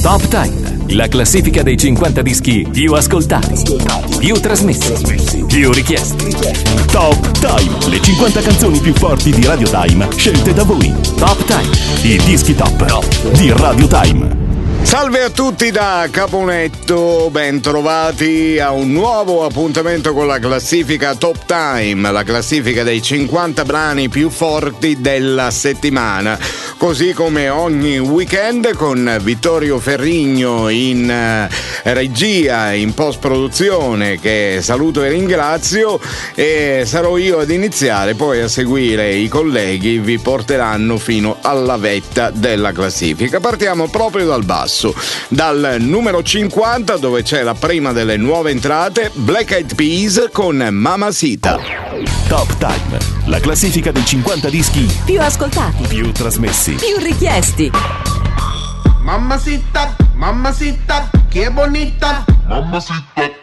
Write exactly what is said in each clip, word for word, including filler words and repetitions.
Top Time, la classifica dei cinquanta dischi più ascoltati, più trasmessi, più richiesti. Top Time, le cinquanta canzoni più forti di Radio Time, scelte da voi. Top Time, i dischi top, top di Radio Time. Salve a tutti da Caponetto, ben trovati a un nuovo appuntamento con la classifica Top Time, la classifica dei cinquanta brani più forti della settimana. Così come ogni weekend con Vittorio Ferrigno in uh, regia, in post-produzione, che saluto e ringrazio, e sarò io ad iniziare, poi a seguire i colleghi vi porteranno fino alla vetta della classifica. Partiamo proprio dal basso, dal numero cinquanta, dove c'è la prima delle nuove entrate, Black Eyed Peas con Mamacita. Top Time, la classifica dei cinquanta dischi più ascoltati, più trasmessi, più richiesti. Mamacita, mamacita, che bonita. Mamacita.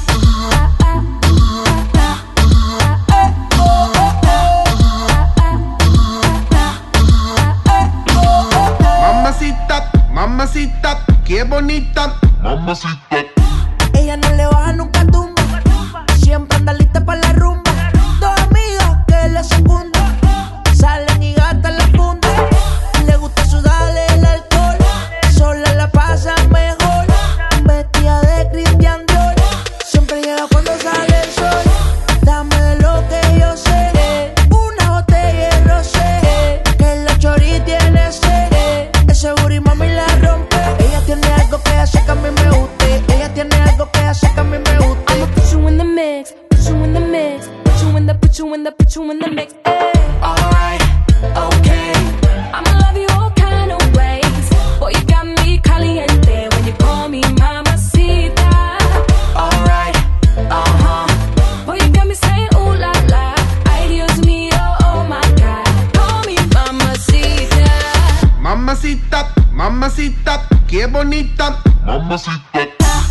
Mamacita, mamacita, que bonita. Mamacita. Ella no le baja nunca tumba, siempre anda lista para la rumba. Dos amigas que le secundan, salen y gastan la funda. Le gusta sudarle el alcohol, sola la pasa mejor. Vestida de Christian Dior, siempre llega cuando sale el sol. Dame de lo que yo sé, una botella de rosé, que la chori tiene sed. Ese booty mami la rompe. Ella tiene algo que hace que a mí me guste. Ella tiene algo que hace que a mí me guste. I'ma put you in the mix, put you in the mix, put you in the, put you in the, put you in the mix. Hey. Alright, okay. I'ma love you all kind of ways. Boy, you got me caliente when you call me mamacita. Alright, uh-huh. Boy, you got me saying ooh la la. Ay, Dios mío, oh my God. Call me mamacita. Mamacita, mamacita, que bonita. Mamacita.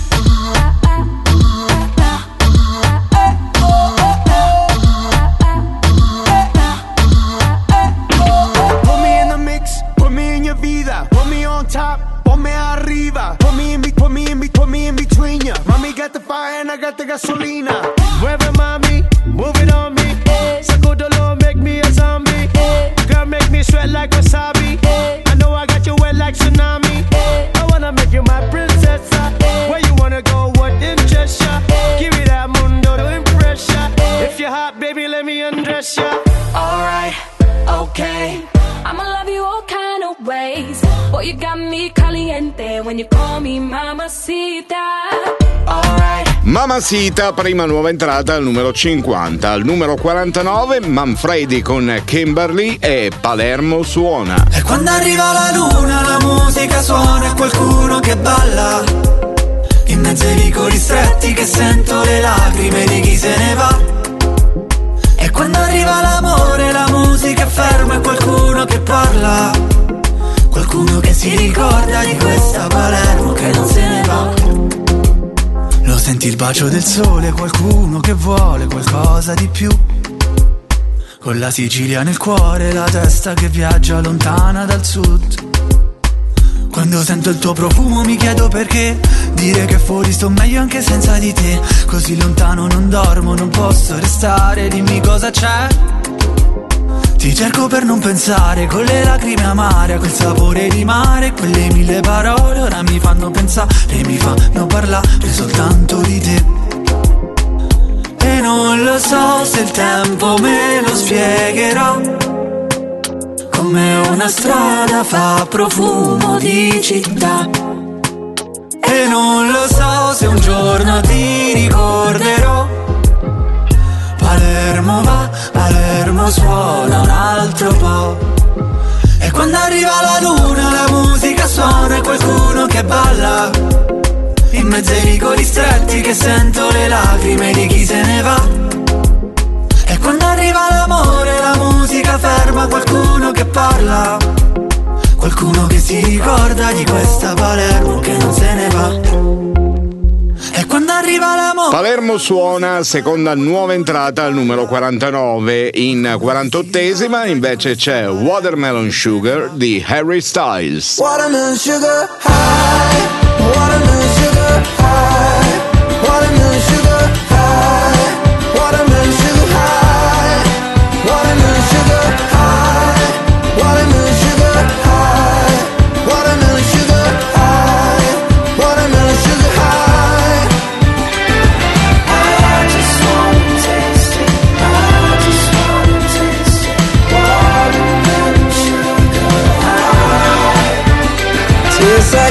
Put me in the mix, put me in your vida. Put me on top, ponme arriba. Put me in, be- put me in, be- put me in between ya. Mommy got the fire and I got the gasolina. Mueve mami, move it on me. Sacudolo, make me a zombie. Girl, make me sweat like wasabi. I know I got you wet like tsunami. I wanna make you my princess. Where you wanna go, what interests ya? Give me that mundo to impress ya. If you're hot, baby, let me undress ya. Alright, okay. I'ma love you all kind of ways. Boy, you got me caliente when you call me mamacita. Alright. Mamacita, prima nuova entrata al numero cinquanta. Al numero quarantanove, Manfredi con Kimberly e Palermo suona. E quando arriva la luna la musica suona e qualcuno che balla. In mezzo ai vicoli stretti che sento le lacrime di chi se ne va. E quando arriva l'amore la musica è ferma e qualcuno che parla. Qualcuno che si ricorda di questa Palermo che non se ne va. Lo senti il bacio del sole, qualcuno che vuole qualcosa di più. Con la Sicilia nel cuore, la testa che viaggia lontana dal sud. Quando sento il tuo profumo mi chiedo perché dire che fuori sto meglio anche senza di te. Così lontano non dormo, non posso restare, dimmi cosa c'è. Ti cerco per non pensare, con le lacrime amare, a quel sapore di mare, quelle mille parole ora mi fanno pensare, mi fanno parlare soltanto di te. E non lo so se il tempo me lo spiegherà, come una strada fa profumo di città. E non lo so se un giorno ti ricorderò. Palermo va, Palermo suona un altro po'. E quando arriva la luna la musica suona e qualcuno che balla. In mezzo ai vicoli stretti che sento le lacrime di chi se ne va. E quando arriva l'amore la musica ferma, qualcuno che parla. Qualcuno che si ricorda di questa Palermo che non se ne va. E quando arriva l'amore. Palermo suona, seconda nuova entrata al numero quarantanove. In quarantottesima invece c'è Watermelon Sugar di Harry Styles. Watermelon sugar high.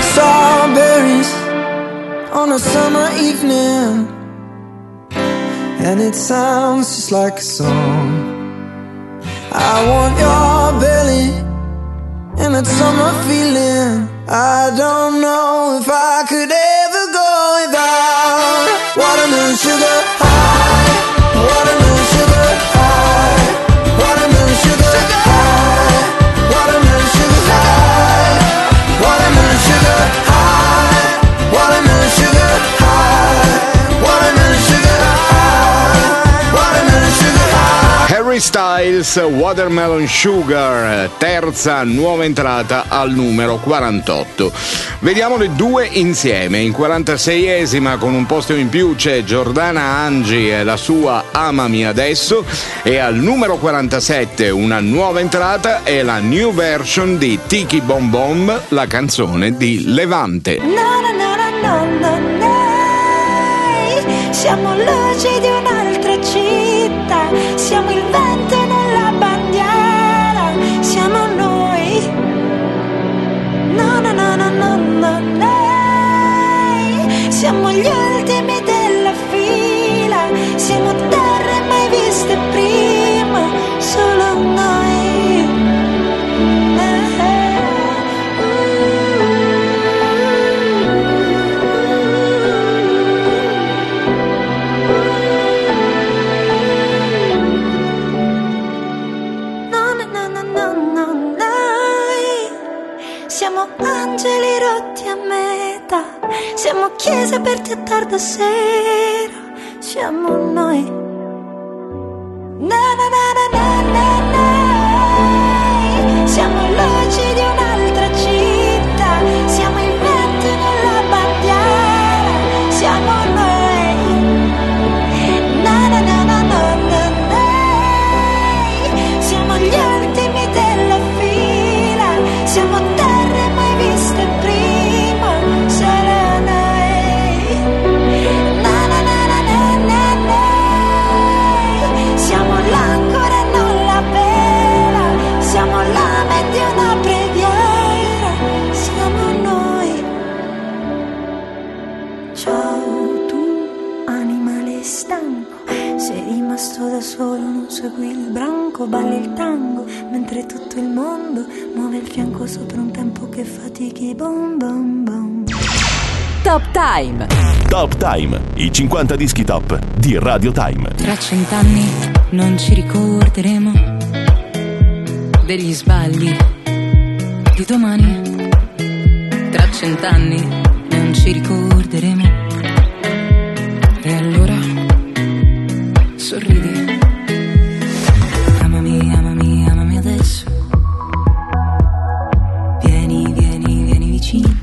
like strawberries on a summer evening, and it sounds just like a song. I want your belly and that summer feeling. I don't know if I could ever go without watermelon sugar high, watermelon sugar high, watermelon sugar high, watermelon sugar high, watermelon sugar high, watermelon sugar high, watermelon sugar high, watermelon sugar high. Harry Styles, Watermelon Sugar, terza nuova entrata al numero quarantotto. Vediamo le due insieme. In quarantaseiesima con un posto in più c'è Giordana Angi e la sua Amami Adesso, e al numero quarantasette una nuova entrata è la new version di Tiki Bom Bom, la canzone di Levante. No, no, no, no, no, no, no. Siamo luci di un'altra città, siamo il vento nella bandiera, siamo noi. No, no, no, no, no, no, noi siamo gli ultimi della fila, siamo terre mai viste prima, solo noi. Siamo angeli rotti a metà, siamo chiese aperte a tarda sera, siamo noi. Na na na na na na na. Siamo luci di un'altra città, siamo il vento nella bandiera, siamo noi. Na na na na na na na. Siamo gli ultimi della fila, siamo terre mai viste prima, solo noi. Na na na na na na na. Siamo l'ancora e non la vela, siamo lame di una preghiera, siamo noi. Ciao tu, animale stanco, sei rimasto da solo, non segui il branco, balli il tango, mentre tutto il mondo muove il fianco sopra un tempo che fatichi. Bom bom bom. Top Time. Top Time, i cinquanta dischi top di Radio Time. Tra cent'anni non ci ricorderemo degli sbagli di domani. Tra cent'anni non ci ricorderemo. E allora sorridi. Amami, amami, amami adesso. Vieni, vieni, vieni vicino.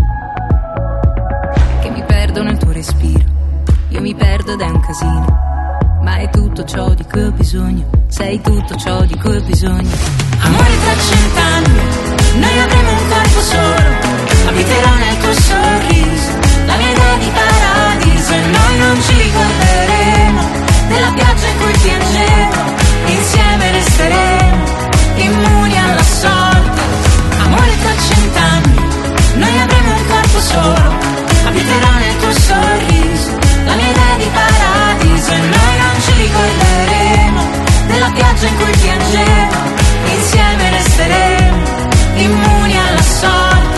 Che mi perdo nel tuo respiro. Io mi perdo ed è un casino. Ma è tutto ciò di cui ho bisogno. Sei tutto ciò di cui ho bisogno. Amore, tra cent'anni noi avremo un corpo solo. Abiterà nel tuo sorriso la mia idea di paradiso. E noi non ci ricorderemo della piaggia in cui piangevo. Insieme resteremo immuni alla sorte. Amore, tra cent'anni noi avremo un corpo solo. Abiterà nel tuo sorriso la mia idea di paradiso. E noi non ci ricorderemo della piaggia in cui piangevo. Insieme resteremo immuni alla sorte.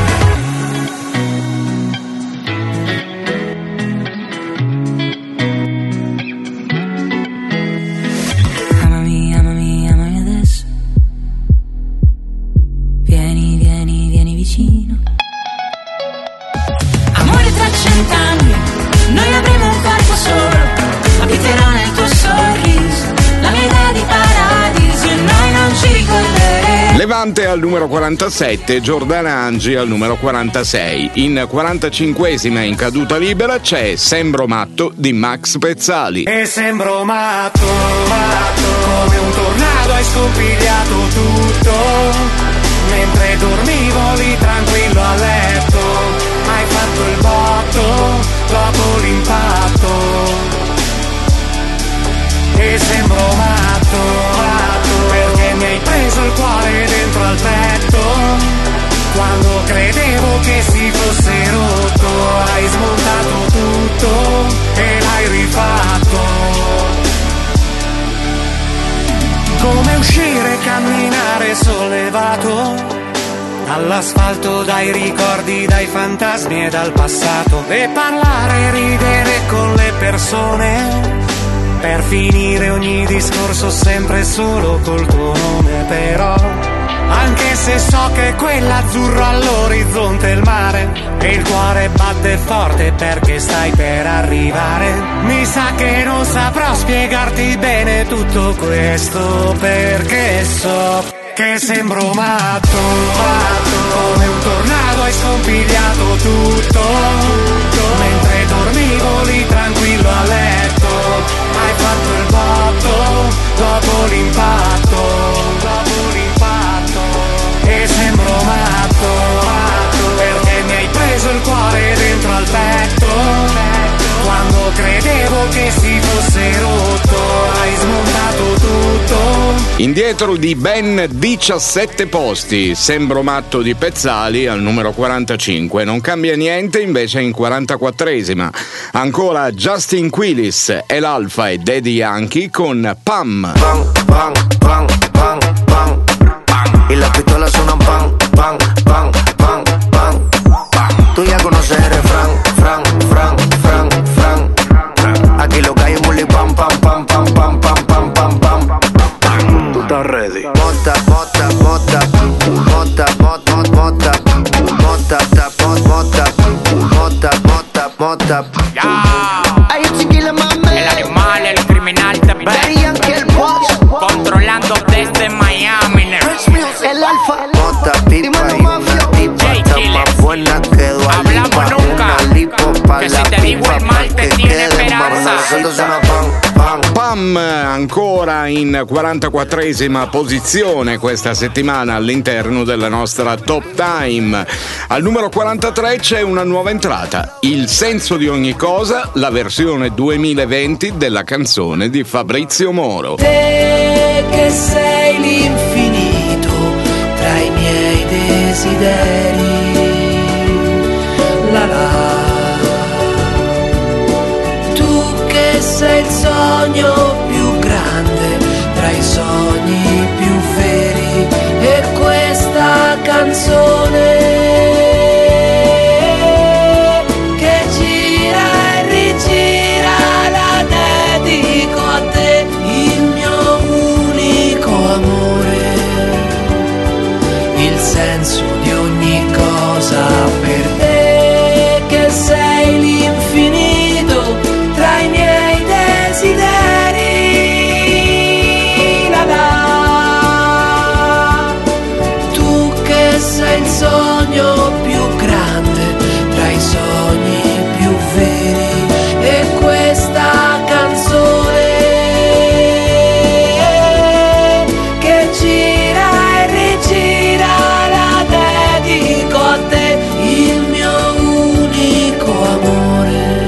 Amami, amami, amami adesso. Vieni, vieni, vieni vicino. Amore, tra cent'anni noi avremo un corpo solo. Abiterà nel tuo sorriso la mia idea di paradiso. E noi non ci ricorderemo. Levante al numero quarantasette, Giordana Angi al numero quarantasei. In quarantacinquesima in caduta libera c'è Sembro matto di Max Pezzali. E sembro matto, matto, come un tornado hai scompigliato tutto. Mentre dormivo lì tranquillo a letto, hai fatto il botto dopo l'impatto. E sembro matto, matto, perché mi hai preso il cuore dentro al petto. Quando credevo che si fosse rotto, hai smontato tutto e l'hai rifatto. Come uscire e camminare sollevato dall'asfalto, dai ricordi, dai fantasmi e dal passato, e parlare e ridere con le persone, per finire ogni discorso sempre solo col tuo nome. Però anche se so che quell'azzurro all'orizzonte è il mare e il cuore batte forte perché stai per arrivare, mi sa che non saprò spiegarti bene tutto questo, perché so che sembro matto, matto. Come un tornado hai scompigliato tutto, mentre dormivo lì tranquillo a letto. Hai fatto il botto dopo l'impatto, dopo l'impatto. E sembro matto, matto, perché mi hai preso il cuore dentro al petto. Quando credevo che si fosse rotto, hai smontato tutto. Indietro di ben diciassette posti, Sembro matto di Pezzali al numero quarantacinque. Non cambia niente invece in quarantaquattresima. Ancora Justin Quiles e l'Alfa e Daddy Yankee con Pam. Pam, pam, pam, pam, pam, pam. Y las pistolas suenan pam, pam, pam, pam, pam, pam. Tú ya conoces el refrán, fran, fran, fran, fran. Aquí lo que hay es muli pam, pam, pam, pam, pam, pam, pam, pam, pam. Tú estás ready. Bota, bota, bota, bota, bota, bota, bota, bota, bota, bota, bota. Hay un chiquila mame, el animal, el criminal también. Daddy Yankee, el boss, controlando desde Miami. El Alfa, bota, pipa y una tipa está más buena que Dua Lipa. Hablamos nunca, una lipo pa' que la si te digo pipa el mal pa' te que tiene quede esperanza. más. Nosotros suena pam, pam. Pam, ancora in quarantaquattresima posizione questa settimana all'interno della nostra Top Time. Al numero quarantatré c'è una nuova entrata, Il senso di ogni cosa, la versione duemilaventi della canzone di Fabrizio Moro. Te che sei l'infinito tra i miei desideri, la la. Tu che sei il sogno più grande tra i sogni più veri, e questa canzone che gira e rigira la dedico a te, il mio unico amore, il senso di ogni cosa per te che sei l'infinito tra i miei desideri, la la. Tu che sei il sogno più grande tra i sogni più veri, e questa canzone che gira e rigira la dedico a te, il mio unico amore,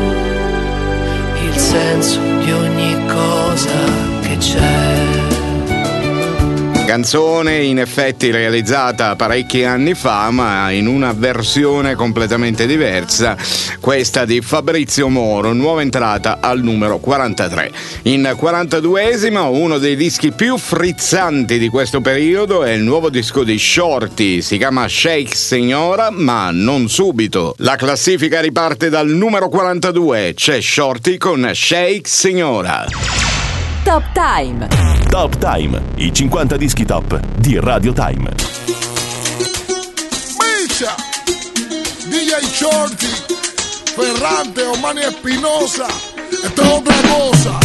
il senso di ogni cosa che c'è. Canzone in effetti realizzata parecchi anni fa, ma in una versione completamente diversa, questa di Fabrizio Moro, nuova entrata al numero quarantatré. In quarantaduesima, uno dei dischi più frizzanti di questo periodo è il nuovo disco di Shorty, si chiama Shake Signora, ma non subito. La classifica riparte dal numero quarantadue, c'è Shorty con Shake Signora. Top Time. Top Time, i cinquanta dischi top di Radio Time. Misha, D J Shorty, Ferrante, Omani Espinosa, esto es otra cosa.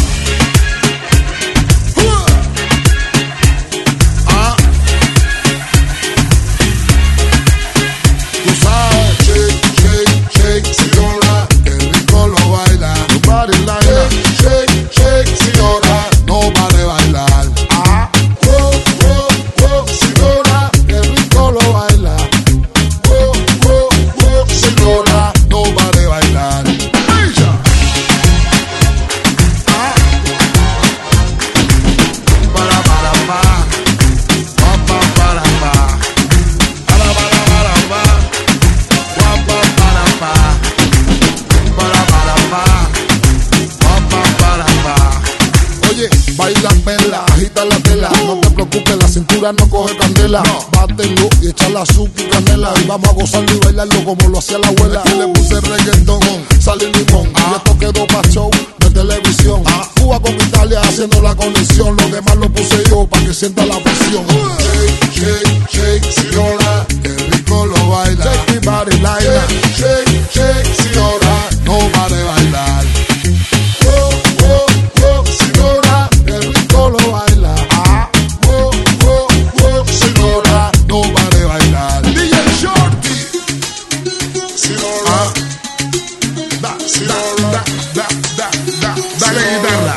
Ah. Tú sabes, shake, shake, shake, señora, que rico lo baila. Nobody like that. Shake, shake, señora, no vale bailar. Ah, oh, oh, oh, señora, que rico lo baila. Oh, oh, oh, señora, no vale bailar. Misha. Ah. cintura no coge candela. Bátelo y echarle azúcar y canela. Y vamos a gozarlo y bailarlo como lo hacía la abuela. Y le puse reggaetón, sal y limón. Y esto quedó pa' show de televisión. Cuba con Italia haciendo la conexión. Lo demás lo puse yo pa' que sienta la presión. Shake, shake, shake, señora, qué rico lo baila. Shake mi body, Laila. Shake, shake, shake, señora, no pare de bailar. Oh, oh, oh, señora, qué rico lo baila. Ah, oh, oh, oh, señora, no pare de bailar. D J Shorty, señora, da, señora, da, da, da, dale guitarra.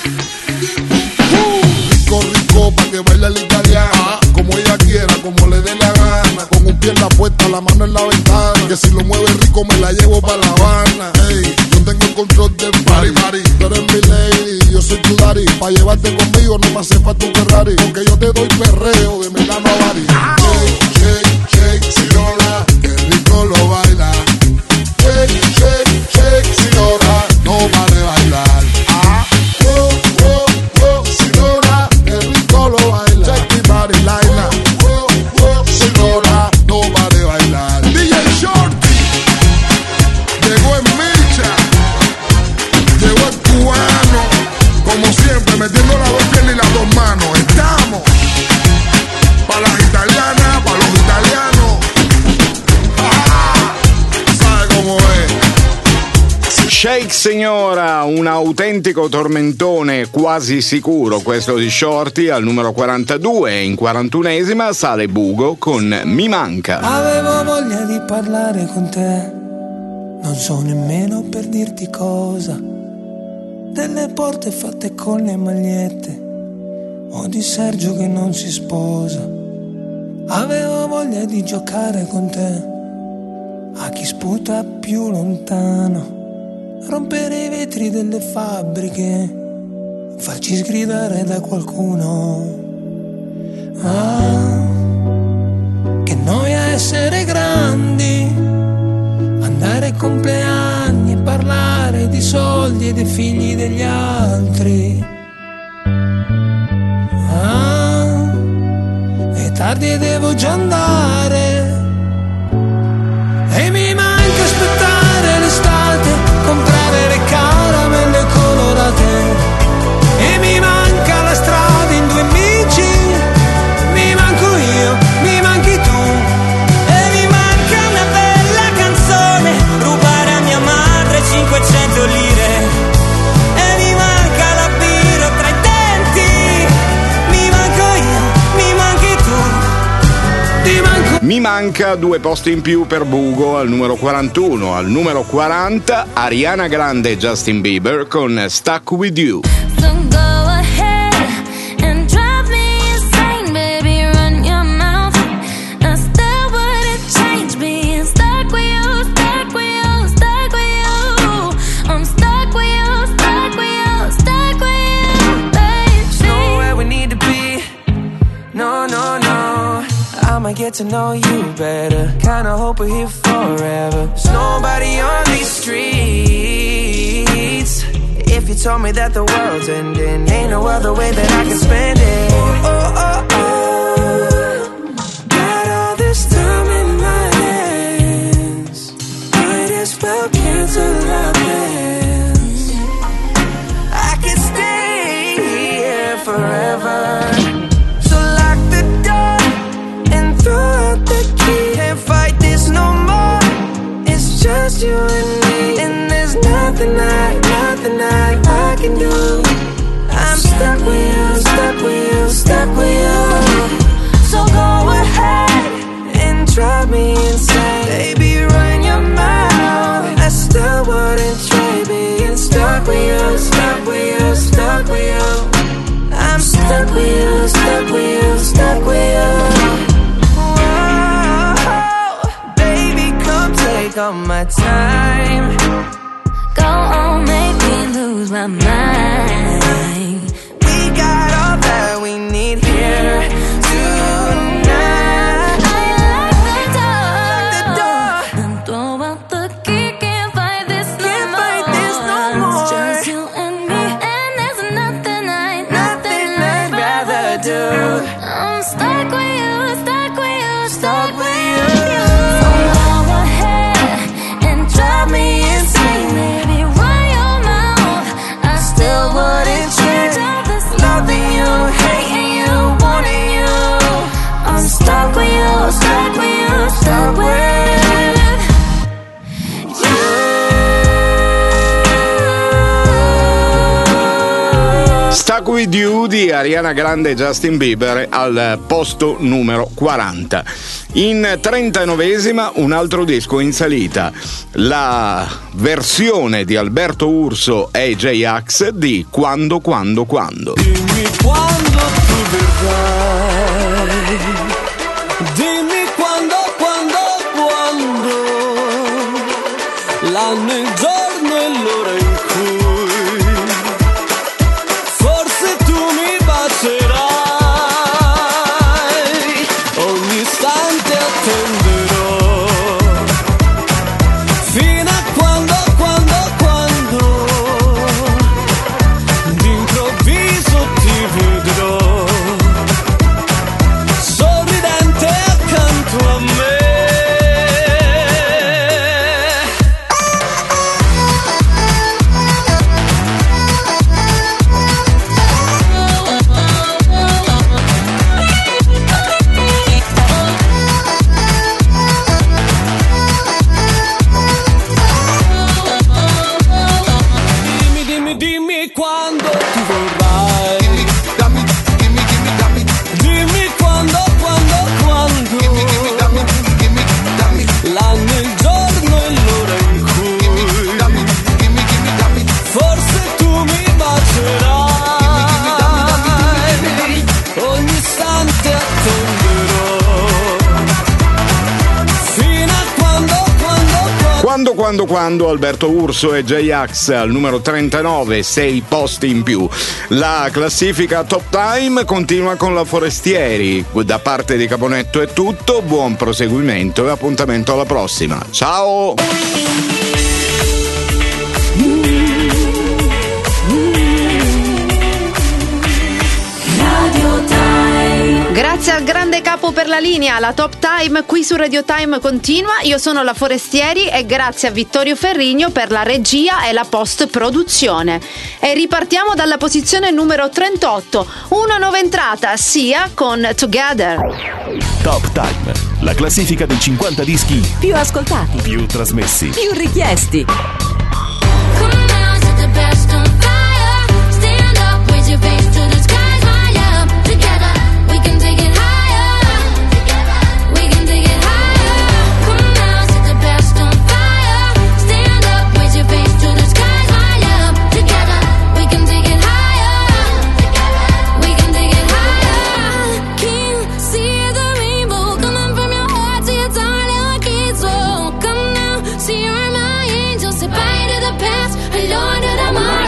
Rico, rico, pa' que baile la italiana. Como ella quiera, como le dé la gana. Con un pie en la puerta, la mano en la ventana. Que si lo mueve rico me la llevo pa' La Habana. Hey, yo tengo el control del party, party. Tú eres mi lady, yo soy tu daddy. Pa' llevarte conmigo no me hace falta un Ferrari. Porque yo te doy perreo de Milano a Bari. Shake, shake, shake, señora, qué rico lo baila. Shake, shake, shake, señora, no pare de bailar. Ah, oh, oh, oh, señora, qué rico lo baila. Shake mi body, Laila. Oh, oh, señora, no pare de bailar. D J Shorty llegó en Micha, llegó el cubano, como siempre, metiendo las dos piernas y las dos manos. Estamos para las italianas, para los italianos. Ah, ¿sabe cómo es? Shake signora, un autentico tormentone quasi sicuro questo di Shorty al numero quarantadue. In quarantunesima sale Bugo con Mi manca. Avevo voglia di parlare con te, non so nemmeno per dirti cosa. Delle porte fatte con le magliette, o di Sergio che non si sposa. Avevo voglia di giocare con te, a chi sputa più lontano, rompere i vetri delle fabbriche, farci sgridare da qualcuno. Ah, che noia essere grandi, andare ai compleanni e parlare di soldi e dei figli degli altri. Ah, è tardi e devo già andare, e mi manca aspettare l'estate, comprare le caramelle colorate, e mi manca la strada in due amici, mi manco io, mi manchi tu, e mi manca una bella canzone, rubare a mia madre cinquecento lire, e mi manca la birra tra i denti, mi manco io, mi manchi tu, ti manco. Mi manca due posti in più per Bugo al numero quarantuno. Al numero quaranta Ariana Grande e Justin Bieber con Stuck With You. So go ahead and drive me insane, baby, run your mouth. I still wouldn't change being stuck with you, stuck with you, stuck with you. I'm stuck with you, stuck with you, stuck with you, baby. There's nowhere we need to be, no, no, no. I might get to know you better, kinda hope we're here forever. There's nobody on these streets. If you told me that the world's ending, ain't no other way that I can spend it. Oh, oh, oh, oh. Got all this time in my hands, might as well cancel our plans. I can stay here forever. So lock the door and throw out the key. Can't fight this no more, it's just you and me, and there's nothing I, nothing I, I can do. I'm stuck with you, stuck with you, stuck with you. So go ahead and drive me insane, baby, run your mouth. I still wouldn't trade being stuck with you, stuck with you, stuck with you. I'm stuck with you, stuck with you, stuck with you. Whoa, baby, come take all my time. Go on, make me lose my mind. We got all that we need here tonight. I lock the door and throw out the key. Can't fight this no Can't more. fight this no more. It's just you and me, and there's nothing I, nothing Nothing I'd rather do. I'm stuck With You di Ariana Grande e Justin Bieber al posto numero quaranta. In trentanovesima un altro disco in salita, la versione di Alberto Urso e J-Ax di Quando Quando Quando. Dimmi quando tu verrai, dimmi quando, quando, quando, l'anno, il giorno e l'ora in cui forse tu mi bacerai, ogni istante attenderò, fino a quando, quando, quando d'improvviso ti vedrò, sorridente accanto a me. Dimmi, dimmi, dimmi quando tu vorrai. Dimmi, dammi, dimmi, dimmi, dammi. Dimmi quando, quando, quando. Dimmi, dimmi, dammi, dimmi, dammi. L'anno, il giorno e l'ora in cui. Dimmi, dammi, dimmi, dimmi, dammi. Forse tu mi bacerai. Dimmi, dimmi, dammi, dammi, dimmi, dimmi, dammi. Ogni istante attenderò, fino a quando, quando, quando. Quando Quando Quando Alberto Urso e J-Ax al numero trentanove, sei posti in più. La classifica Top Time continua con la Forestieri. Da parte di Caponetto è tutto, buon proseguimento e appuntamento alla prossima. Ciao! Grazie al grande capo per la linea, la Top Time qui su Radio Time continua. Io sono la Forestieri e grazie a Vittorio Ferrigno per la regia e la post produzione. E ripartiamo dalla posizione numero trentotto, una nuova entrata, sia con Together. Top Time, la classifica dei cinquanta dischi Più ascoltati, più trasmessi, più richiesti. See you're my angel, say bye to the past, alone to tomorrow.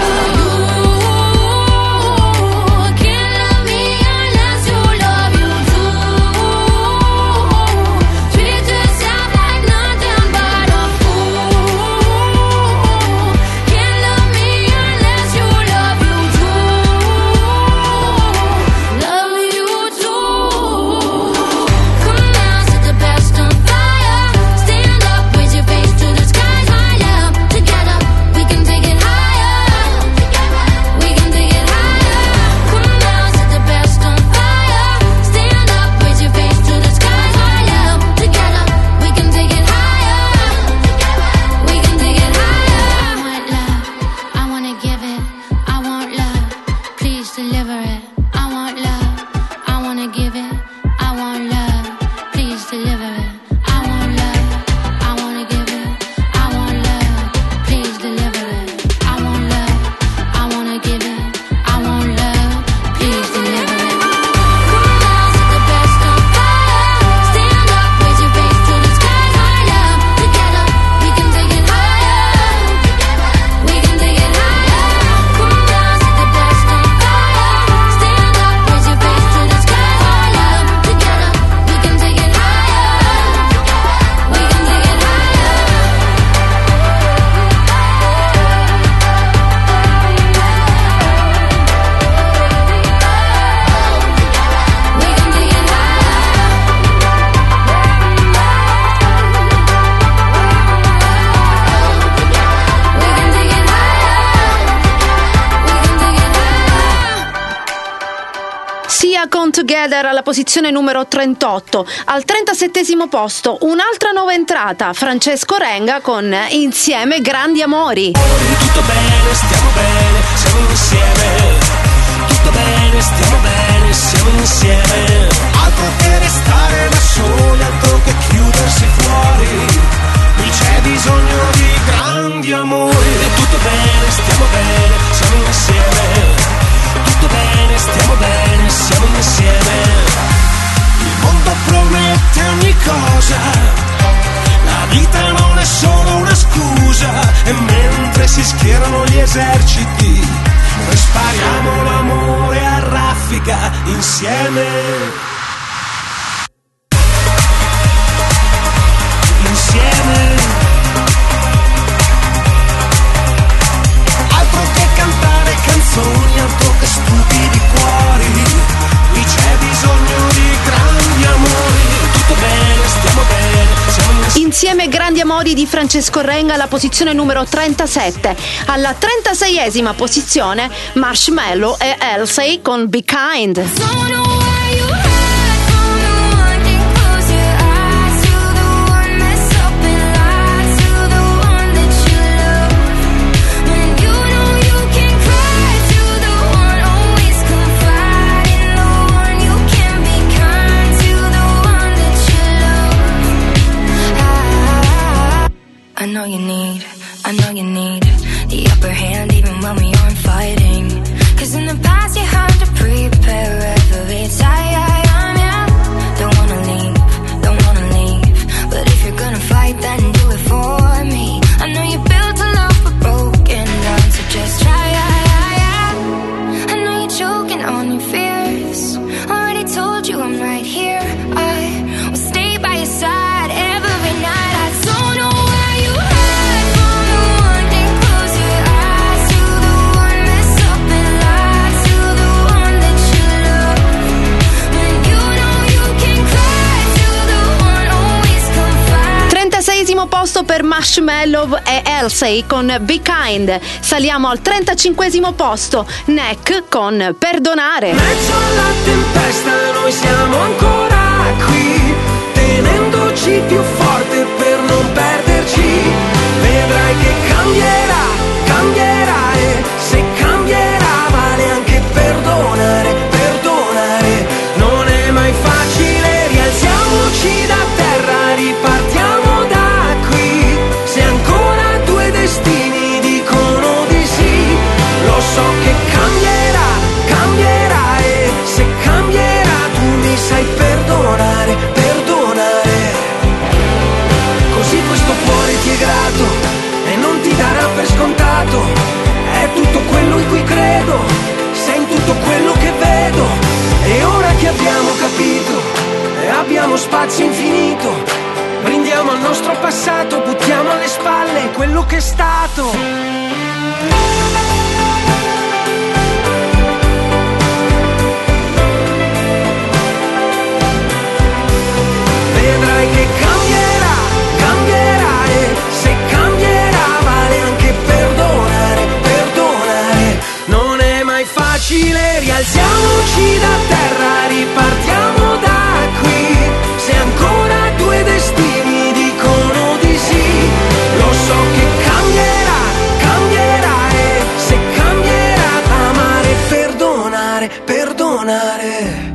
Come Together alla posizione numero trentotto. Al trentasettesimo posto un'altra nuova entrata, Francesco Renga con Insieme Grandi Amori. Tutto bene, stiamo bene, siamo insieme. Tutto bene. bene, stiamo bene, siamo insieme. Altro che restare da soli, altro che chiudersi fuori. Qui c'è bisogno di grandi amori. E tutto bene, stiamo bene, siamo insieme. Tutto bene, stiamo bene, siamo insieme. Il mondo promette ogni cosa, la vita non è solo una scusa. E mentre si schierano gli eserciti, noi spariamo l'amore a raffica insieme. Insieme. Altro che cantare canzoni, altro che stupidi cuori. Qui c'è bisogno di grandi amori. Tutto bene, stiamo bene, siamo insieme. Insieme grandi amori di Francesco Renga alla posizione numero trentasette. Alla trentaseiesima posizione Marshmello e Halsey con Be Kind. I know you need, I know you need the upper hand even when we aren't fighting. Cause in the past you had to prepare every time, yeah. Don't wanna leave, don't wanna leave. But if you're gonna fight, then do it for me. I know you built a love but broken down, so just try, yeah, yeah. I know you're choking on your fears. Already told you I'm right here. I will stay by your side every night. I don't know where you hide from the one thing. Close your eyes to the one that's up and lied to the one that you love. When you know you can cry to the one always confide. trentaseiesimo posto per Marshmello e Halsey con Be Kind. Saliamo al trentacinquesimo posto, Neck con Perdonare. Mezzo alla tempesta noi siamo ancora qui, tenendoci più forte per non perderci. Vedrai che cambierà, cambierà e se cambierà vale anche perdonare, perdonare. Non è mai facile, rialziamoci da terra, ripartiamo da qui. Se ancora due destini dicono di sì, lo so che cambierà, cambierà e se cambierà tu mi sai perdonare, perdonare. Così questo cuore ti è grato e non ti darà per scontato. È tutto quello in cui credo, sei in tutto quello che vedo. E ora che abbiamo capito e abbiamo spazio infinito, brindiamo al nostro passato, buttiamo alle spalle quello che è stato. Vedrai che cambierà, cambierà e se cambierà vale anche perdonare, perdonare. Non è mai facile, rialziamoci da terra, ripartiamo da qui. Se ancora due destini dicono di sì, lo so che cambierà, cambierà e se cambierà amare, perdonare, perdonare.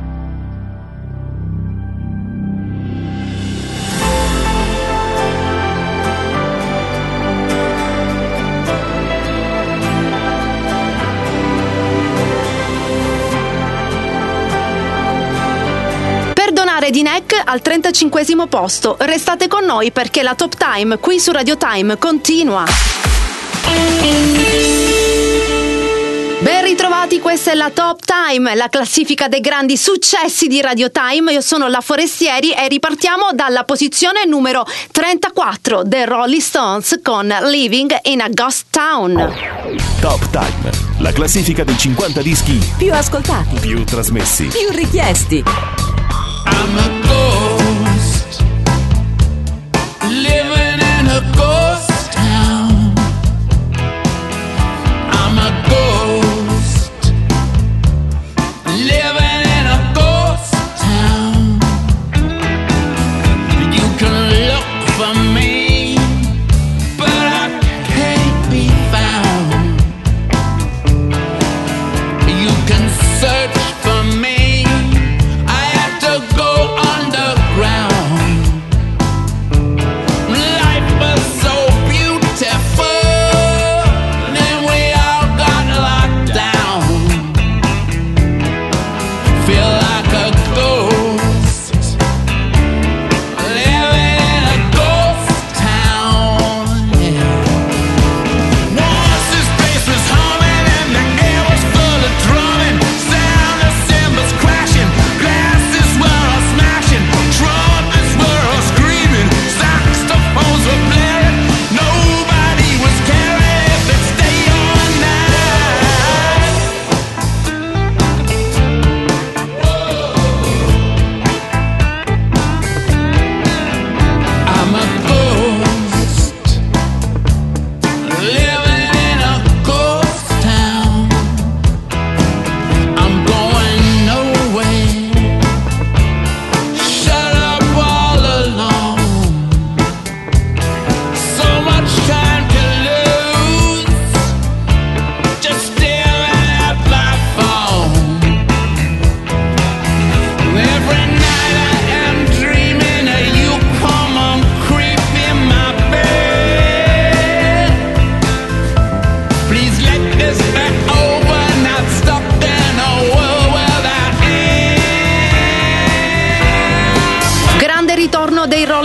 Perdonare di Neck al trentacinquesimo posto. Restate con noi perché la Top Time qui su Radio Time continua. Ben ritrovati, questa è la Top Time, la classifica dei grandi successi di Radio Time. Io sono la Forestieri e ripartiamo dalla posizione numero trentaquattro The Rolling Stones con Living in a Ghost Town. Top Time, la classifica dei cinquanta dischi più ascoltati, più trasmessi, più richiesti. I'm a ghost living in a ghost town. I'm a ghost living in a ghost town. You can look for me, but I can't be found. You can search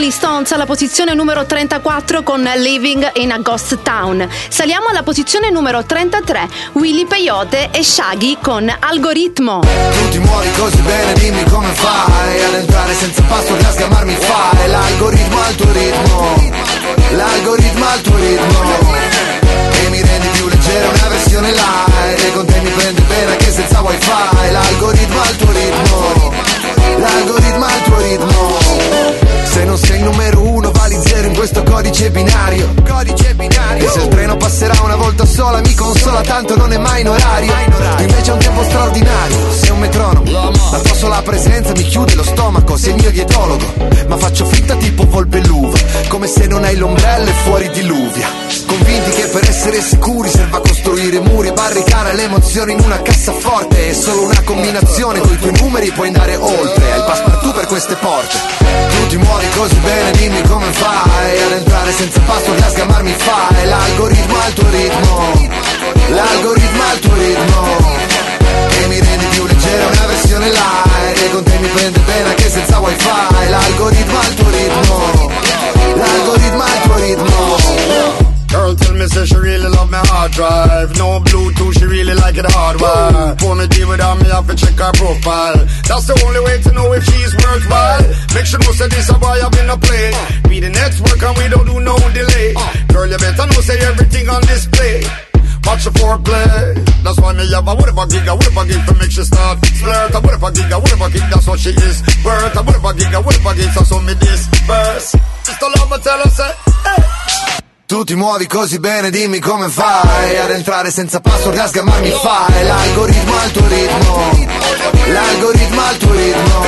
degli Stones alla posizione numero trentaquattro con Living in a Ghost Town. Saliamo alla posizione numero trentatré, Willy Peyote e Shaggy con Algoritmo. Tu ti muovi così bene, dimmi come fai ad entrare senza password, a schiamarmi fai. L'algoritmo al tuo ritmo, l'algoritmo al tuo ritmo, e mi rendi più leggero, una versione light, e con te mi prende bene anche senza wifi. L'algoritmo al tuo ritmo, l'algoritmo al tuo ritmo. Se non sei il numero uno vali zero in questo codice binario, codice binario. E se il treno passerà una volta sola mi consola, tanto non è mai in orario. Tu invece è un tempo straordinario, sei un metronomo. La tua sola presenza mi chiude lo stomaco, sei il mio dietologo. Ma faccio finta tipo Volpe l'uva, come se non hai l'ombrello e fuori diluvia. Convinti che per essere sicuri serva costruire muri e barricare le emozioni in una cassaforte. È solo una combinazione, coi tuoi numeri puoi andare oltre, hai il passepartout per queste porte. Tu ti muovi così bene, dimmi come fai ad entrare senza password, a schiamarmi fai. L'algoritmo al tuo ritmo, l'algoritmo al tuo ritmo, e mi rendi più leggero, una versione light, e con te mi prende bene anche senza wifi. L'algoritmo al tuo ritmo, l'algoritmo al tuo ritmo. Girl tell me say she really love my hard drive. No Bluetooth, she really like it hardwired. For me deal without me, I have to check her profile. That's the only way to know if she's worthwhile. Make sure no say this a boy I've been a play. Be the next work and we don't do no delay. Girl, you better know say everything on display. Watch the foreplay. That's why me have a whatever gig, a whatever gig to make she start flirt. A whatever gig, a whatever gig, that's what she is. Birth, a whatever gig, a whatever gig, so so me this verse. Just a love me tell her say, hey. Tu ti muovi così bene, dimmi come fai ad entrare senza password, a schiamarmi fai. L'algoritmo al tuo ritmo, l'algoritmo al tuo ritmo,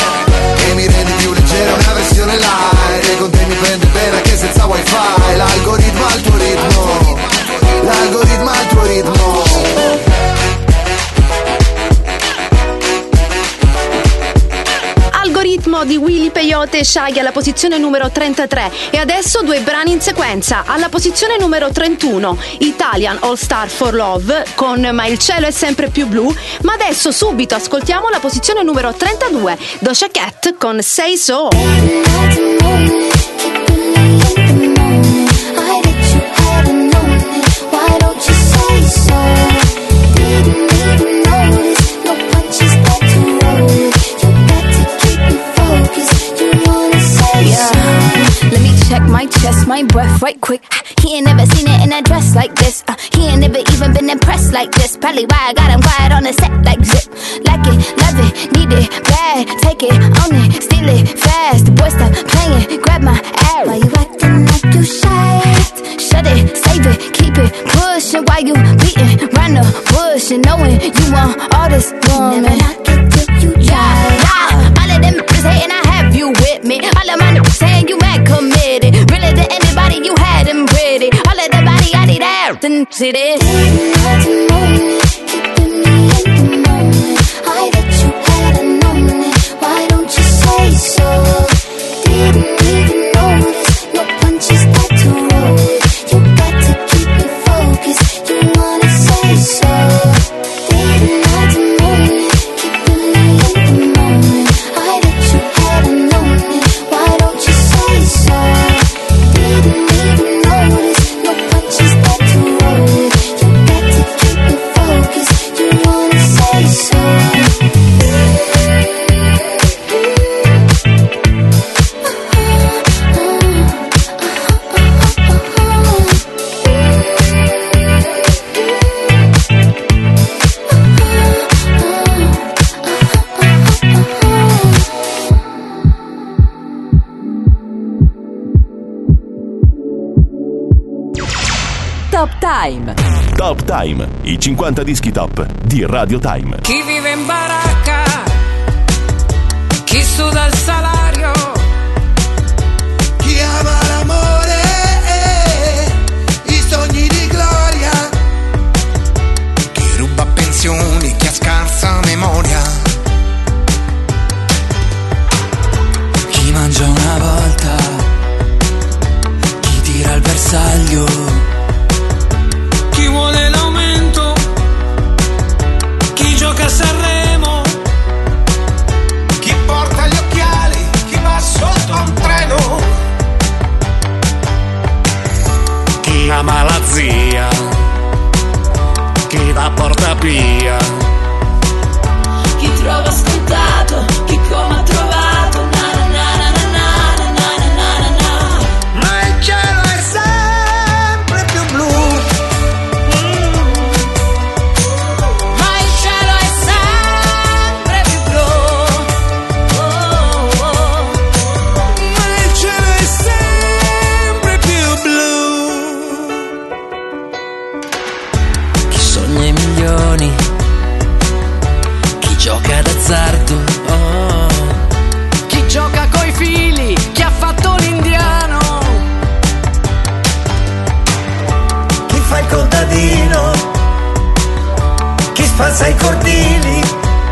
e mi rendi più leggero, una versione light, e con te mi prende bene anche senza wifi. L'algoritmo al tuo ritmo, l'algoritmo al tuo ritmo. Algoritmo di Willy Peyote e Shaggy alla posizione numero trentatré. E adesso due brani in sequenza. Alla posizione numero trentuno, Italian All Star for Love con Ma il cielo è sempre più blu. Ma adesso subito ascoltiamo la posizione numero trentadue, Doja Cat con Say So. Let me check my chest, my breath right quick. He ain't never seen it in a dress like this. uh, He ain't never even been impressed like this. Probably why I got him quiet on the set like zip. Like it, love it, need it, bad. Take it, own it, steal it, fast. The boy stop playing, grab my ass. Why you acting like you shy? Shut it, save it, keep it pushing. Why you beating round the bush and knowing you want all this woman? Never knock it till you try. Yeah, all of them is hating, I have you with me. All of my niggas saying you mad committed. Really to anybody you had them pretty. All of the body I need out and see this. Keeping me in the moment. I bet you had known it. Why don't you say so? Didn't even notice. No punches that to roll. You got to keep it focused. You wanna say so? Didn't have to know it. Keeping me in the moment. I bet you had known it. Why don't you say so? Didn't even notice. No punches that to roll. You got to keep it focused. You wanna say so? Top Time. Top Time, i cinquanta dischi top di Radio Time. Chi vive in baracca, chi suda il salario, chi ama l'amore, i sogni di gloria, chi ruba pensioni, chi ha scarsa memoria, chi mangia una volta, chi tira il bersaglio, chi vuole l'aumento, chi gioca a Sanremo, chi porta gli occhiali, chi va sotto un treno, la malattia, chi la porta via, chi trova scontato, chi come ha trovato, na na na na na na na na na na. Ma il cielo è sempre più blu, Ma il cielo è sempre più blu. Oh, oh, oh. ma il cielo è sempre più blu. Chi sogna i milioni, chi gioca d'azzardo, oh. Chi gioca coi fili, chi ha fatto l'indiano, Chi fa il contadino, chi spazza i cordini,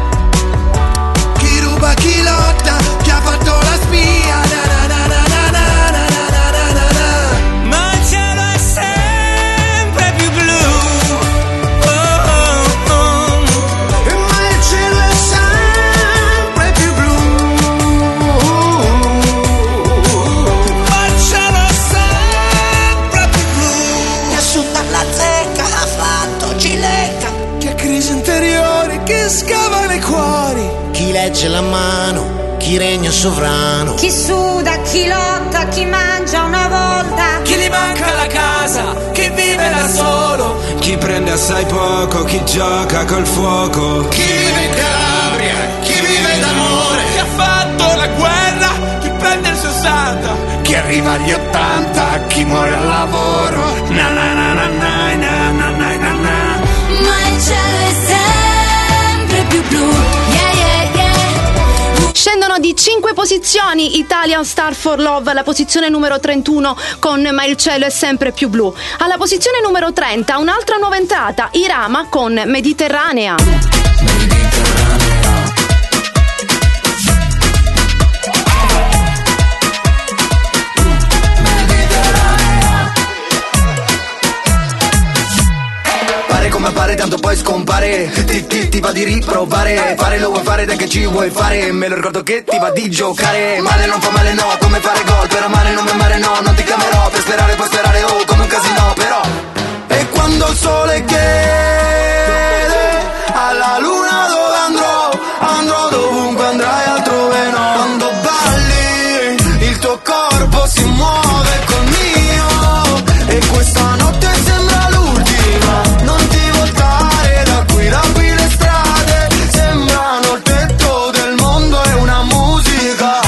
Chi ruba, chi lotta, chi ha fatto la spia. Na na na na na na na na na na na. ma il cielo è sempre più blu. Oh, oh, oh. Ma il cielo è sempre più blu. Ma il cielo è sempre più blu. Chi asciutta la zecca, ha fatto cilecca. Che crisi interiori, che scava nei cuori. Chi legge la mano, chi regna sovrano. Chi suda, chi lotta, chi mangia una volta. Chi gli manca la casa, chi vive da solo. Chi prende assai poco, chi gioca col fuoco. Chi vive in Calabria, chi vive d'amore. Chi ha fatto la guerra, chi prende il sessanta. Chi arriva agli ottanta, chi muore al lavoro. Na na na na na na na na na na. Ma il cielo è sempre più blu. Yeah, yeah, yeah. Scendono di cinque posizioni Italian Star for Love alla posizione numero trentuno con Ma il cielo è sempre più blu. Alla posizione numero trenta un'altra nuova entrata, Irama con Mediterranea. Pare come pare, tanto poi scompare. Ti, ti, ti va di riprovare. Fare lo vuoi fare, dai che ci vuoi fare. Me lo ricordo che ti va di giocare. Male non fa male, no, come fare gol. Per amare non mi amare, no, non ti chiamerò. Per sperare puoi sperare, oh, come un casino, però. E quando il sole chiede alla luna dove andrò, andrò dovunque andrai, altrove no. Quando balli il tuo corpo si muove col mio. E questa notte sembra l'ultima. Non ti voltare da qui, da qui le strade sembrano il tetto del mondo, è una musica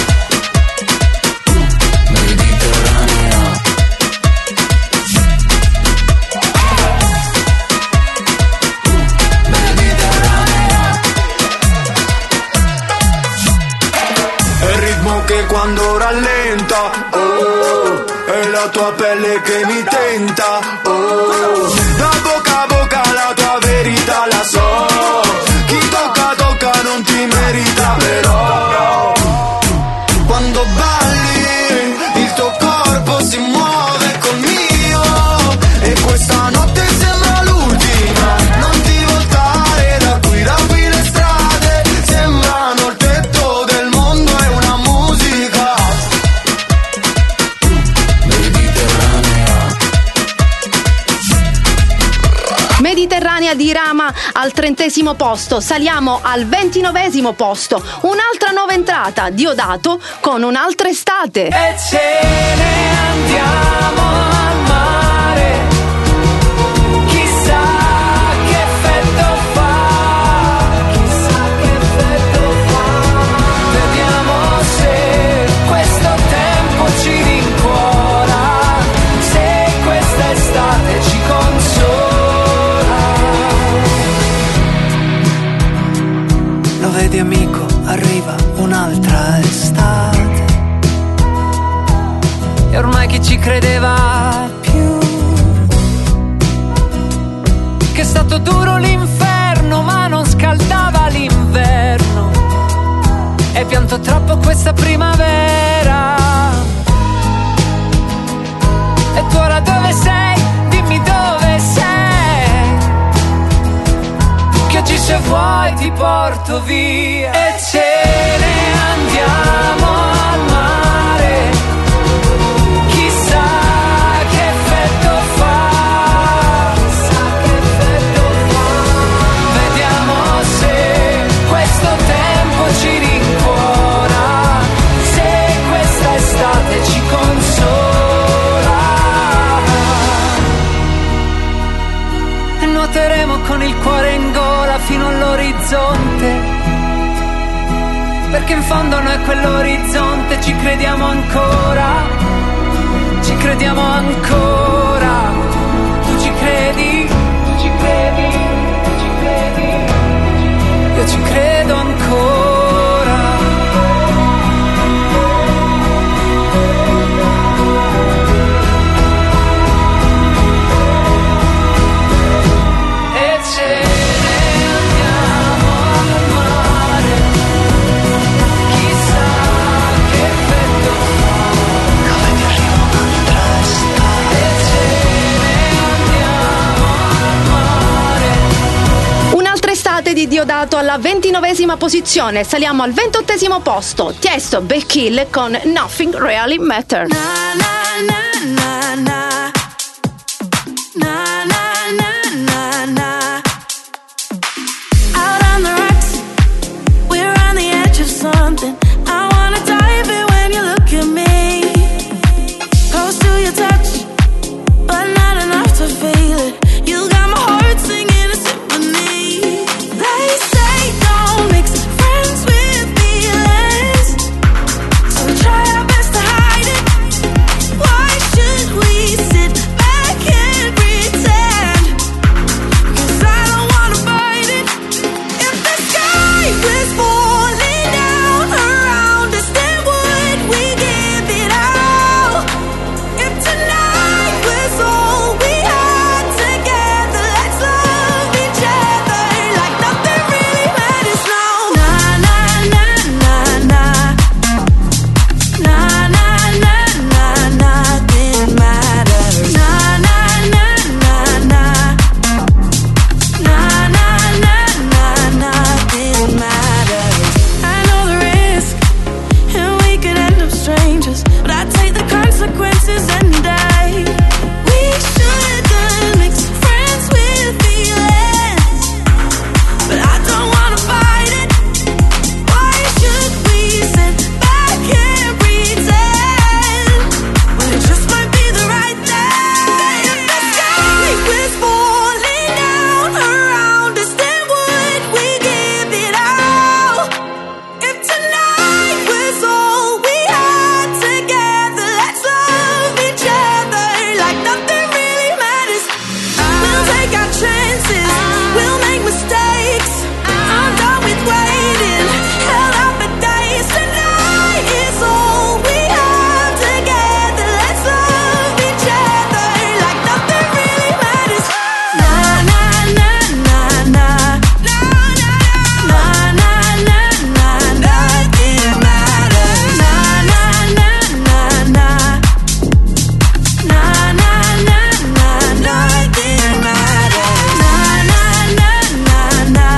mediterranea. Mediterranea. È il ritmo che quando rallenta, oh, è la tua pelle che mi tenta, oh, da bocca a bocca la tua verità la so. Chi tocca tocca non ti merita, però quando balli il tuo corpo si muove col mio. E questa notte sembra l'ultima. Non ti voltare da qui, da qui le strade sembrano il tetto del mondo, è una musica mediterranea. Mediterranea di Irama al trentesimo posto. Saliamo al ventinovesimo posto. Un'altra nuova entrata, Diodato con Un'altra estate. E ce ne andiamo al mare. Chissà che effetto fa. Chissà che effetto fa. Vediamo se questo tempo ci rincuora, se questa estate ci consola. Lo vedi amico, arriva un'altra estate. E ormai chi ci credeva più? Che è stato duro l'inferno ma non scaldava l'inverno. E pianto troppo questa primavera. E tu ora dove sei? Dimmi dove sei. Che oggi se vuoi ti porto via. E ce ne andiamo al mare. Chissà che effetto il cuore in gola fino all'orizzonte, perché in fondo noi quell'orizzonte ci crediamo ancora, ci crediamo ancora. Tu ci credi, tu ci credi, tu ci credi, io ci credo ancora. Di Diodato alla ventinovesima posizione, saliamo al ventottesimo posto. Tiesto, Becky Hill con Nothing Really Matter. Na, na, na, na, na. Na, na, na, na, na. Out on the rocks, we're on the edge of something. I wanna dive in when you look at me. Close to your touch, but not enough to feel it. You got my heart singing a symphony. They say don't mix friends with feelings, so we try our best to hide it. Why should we sit back and pretend? 'Cause I don't wanna fight it. If the sky was falling down around us, then would we give it all? If tonight was all we had together, let's love each other like nothing really matters now. Na na na na na. Na na na na, nothing matters. Na na na na na. Na na na na, nothing matters. I know the risk, and we could end up strangers, but I take the consequences any day. We shouldn't mix friends with feelings, but I don't wanna fight it. Why should we sit back and pretend when it just might be the right thing? If the sky was falling down around us, then would we give it all? If tonight was all we had together, let's love each other like nothing really matters. We'll take our chances, we'll make mistakes. I'm done with waiting, held out for days. Tonight is all we have together. Let's love each other like nothing really matters. Na na na na na. Na na na na na na. Nothing matters. Na na na na na. Na na na na. Nothing matters. Na na na na na.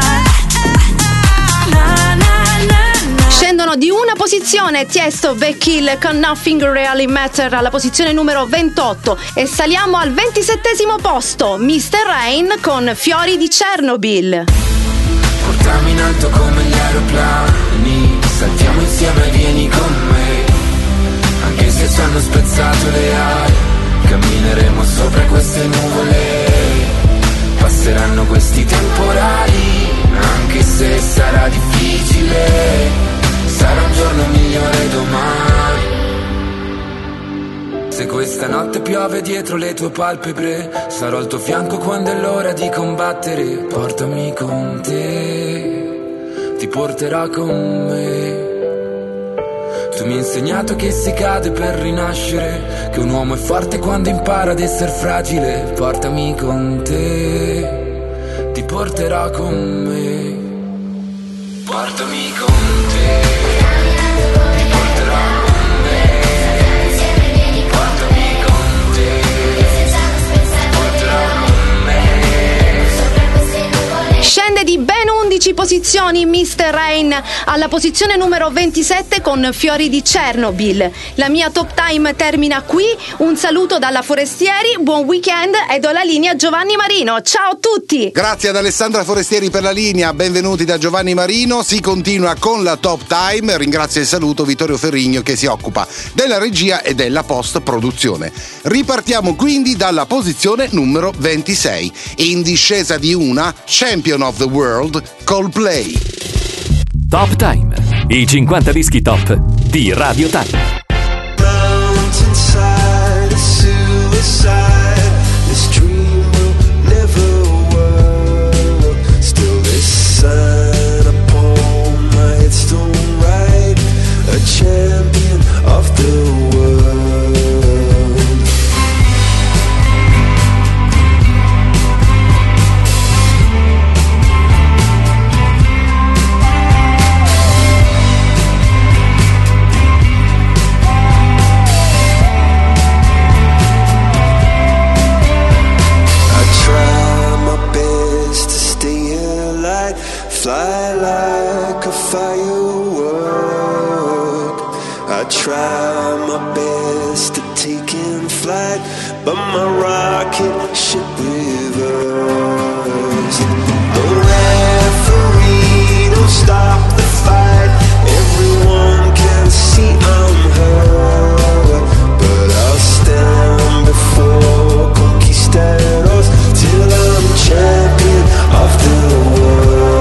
Na na na na. Scendono di una posizione Tiesto, Becky Hill con Nothing Really Matter alla posizione numero ventotto e saliamo al ventisettesimo posto. mister Rain con Fiori di Chernobyl. Portami in alto come gli aeroplani, saltiamo insieme, vieni con me. Anche se ci hanno spezzato le ali, cammineremo sopra queste nuvole. Passeranno questi temporali, anche se sarà difficile. Sarà un giorno migliore domani. Se questa notte piove dietro le tue palpebre, sarò al tuo fianco quando è l'ora di combattere. Portami con te, ti porterà con me. Tu mi hai insegnato che si cade per rinascere, che un uomo è forte quando impara ad essere fragile. Portami con te, ti porterà con me. Portami con te. Scende di ben undici posizioni mister Rain alla posizione numero ventisette con Fiori di Chernobyl. La mia Top Time termina qui. Un saluto dalla Forestieri, buon weekend e do la linea a Giovanni Marino. Ciao a tutti! Grazie ad Alessandra Forestieri per la linea, benvenuti da Giovanni Marino. Si continua con la Top Time. Ringrazio e saluto Vittorio Ferrigno che si occupa della regia e della post produzione. Ripartiamo quindi dalla posizione numero ventisei. In discesa di una, Champion of the World, Coldplay. Top Time, i cinquanta dischi top di Radio Time. Mountainside, suicide. This dream will never work. Still they sign upon my headstone right. A champion of the world. Fly like a firework. I try my best to take in flight, but my rocket ship reversed. The referee don't stop the fight. Everyone can see I'm hurt, but I'll stand before conquistadors till I'm champion of the world.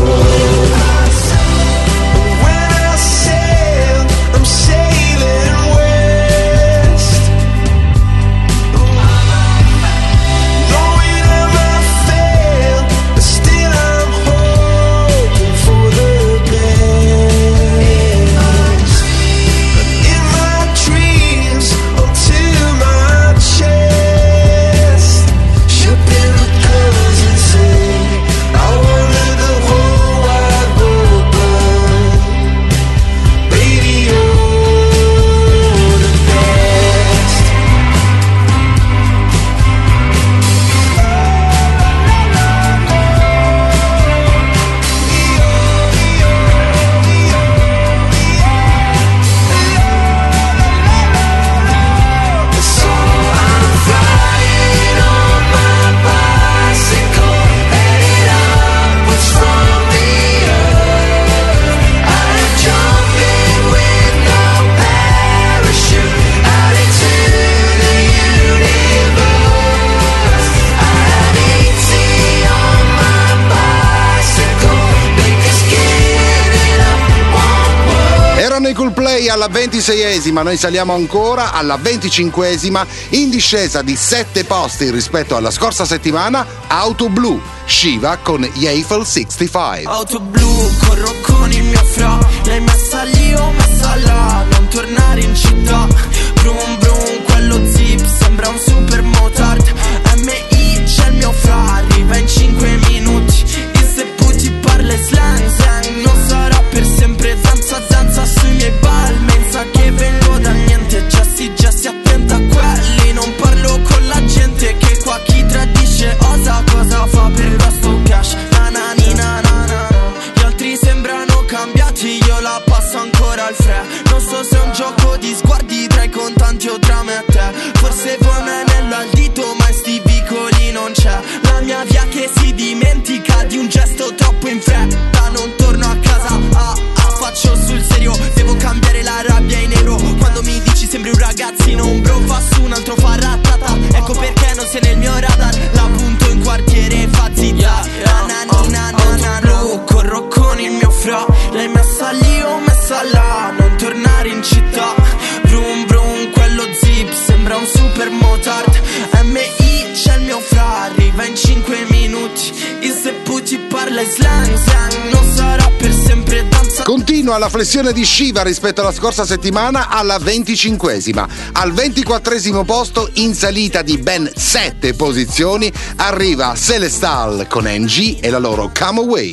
Alla ventiseiesima, noi saliamo ancora alla venticinquesima, in discesa di sette posti rispetto alla scorsa settimana, Auto Blu, Shiva con Eiffel sessantacinque. Auto blu, corro con il mio fra, l'hai messa lì o messa là, non tornare in città, brum brum, quello zip sembra un super motard, M I c'è il mio fra, arriva in cinque minuti, e se poi ti parla slang slang, non sarà per sempre zanza zanza sui miei palmi. Che vengo da niente, già si, già si attenta a quelli. Non parlo con la gente che qua chi tradisce osa, cosa fa per questo cash. Na na ni na na na. Gli altri sembrano cambiati, io la passo ancora al fre. Non so se è un gioco di sguardi tra i contanti o tra me e te. Forse vuoi un anello al dito ma in sti vicoli non c'è. La mia via che si dimentica di un gesto troppo in fretta. Non torno a casa, ah ah, faccio sul serio. Devo cambiare la rabbia in euro. Quando mi dici sembri un ragazzino, un bro fa su, un altro fa ratata. Ecco perché non sei nel mio radar. La punto in quartiere, fa zitta. Nananina nanana. Corro con il mio fra, l'hai messa lì o messa là. Non tornare in città, brum brum, quello zip sembra un super motard. M I c'è il mio fra, arriva in cinque minuti. E se poi ti parla slang slang, non sarà per sempre danza. Continua la flessione di Shiva rispetto alla scorsa settimana alla venticinquesima. Al ventiquattresimo posto, in salita di ben sette posizioni, arriva Celestal con N G e la loro Come Away.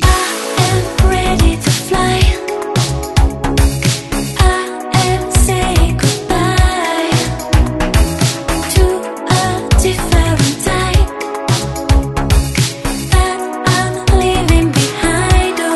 Ready to fly. Different type that I'm leaving behind. Oh,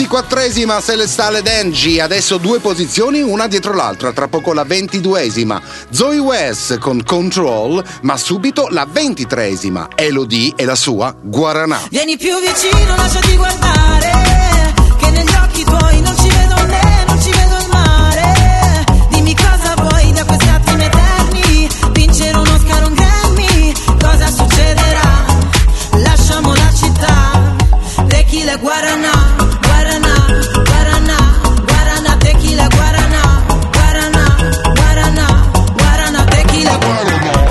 ventiquattresima Celestale Dengi, adesso due posizioni una dietro l'altra, tra poco la ventiduesima Zoe West con Control, ma subito la ventitreesima Elodie e la sua Guaranà. Vieni più vicino, lasciati guardare, che negli occhi tuoi non ci vedo né, non ci vedo il mare. Dimmi cosa vuoi da questi attimi eterni, vincere uno Oscar, un Grammy, cosa succederà? Lasciamo la città, tequila Guaranà, Guaranà, Guaranà, Guaranà, tequila Guaranà, Guaranà, Guaranà, Guaranà, tequila Guaranà,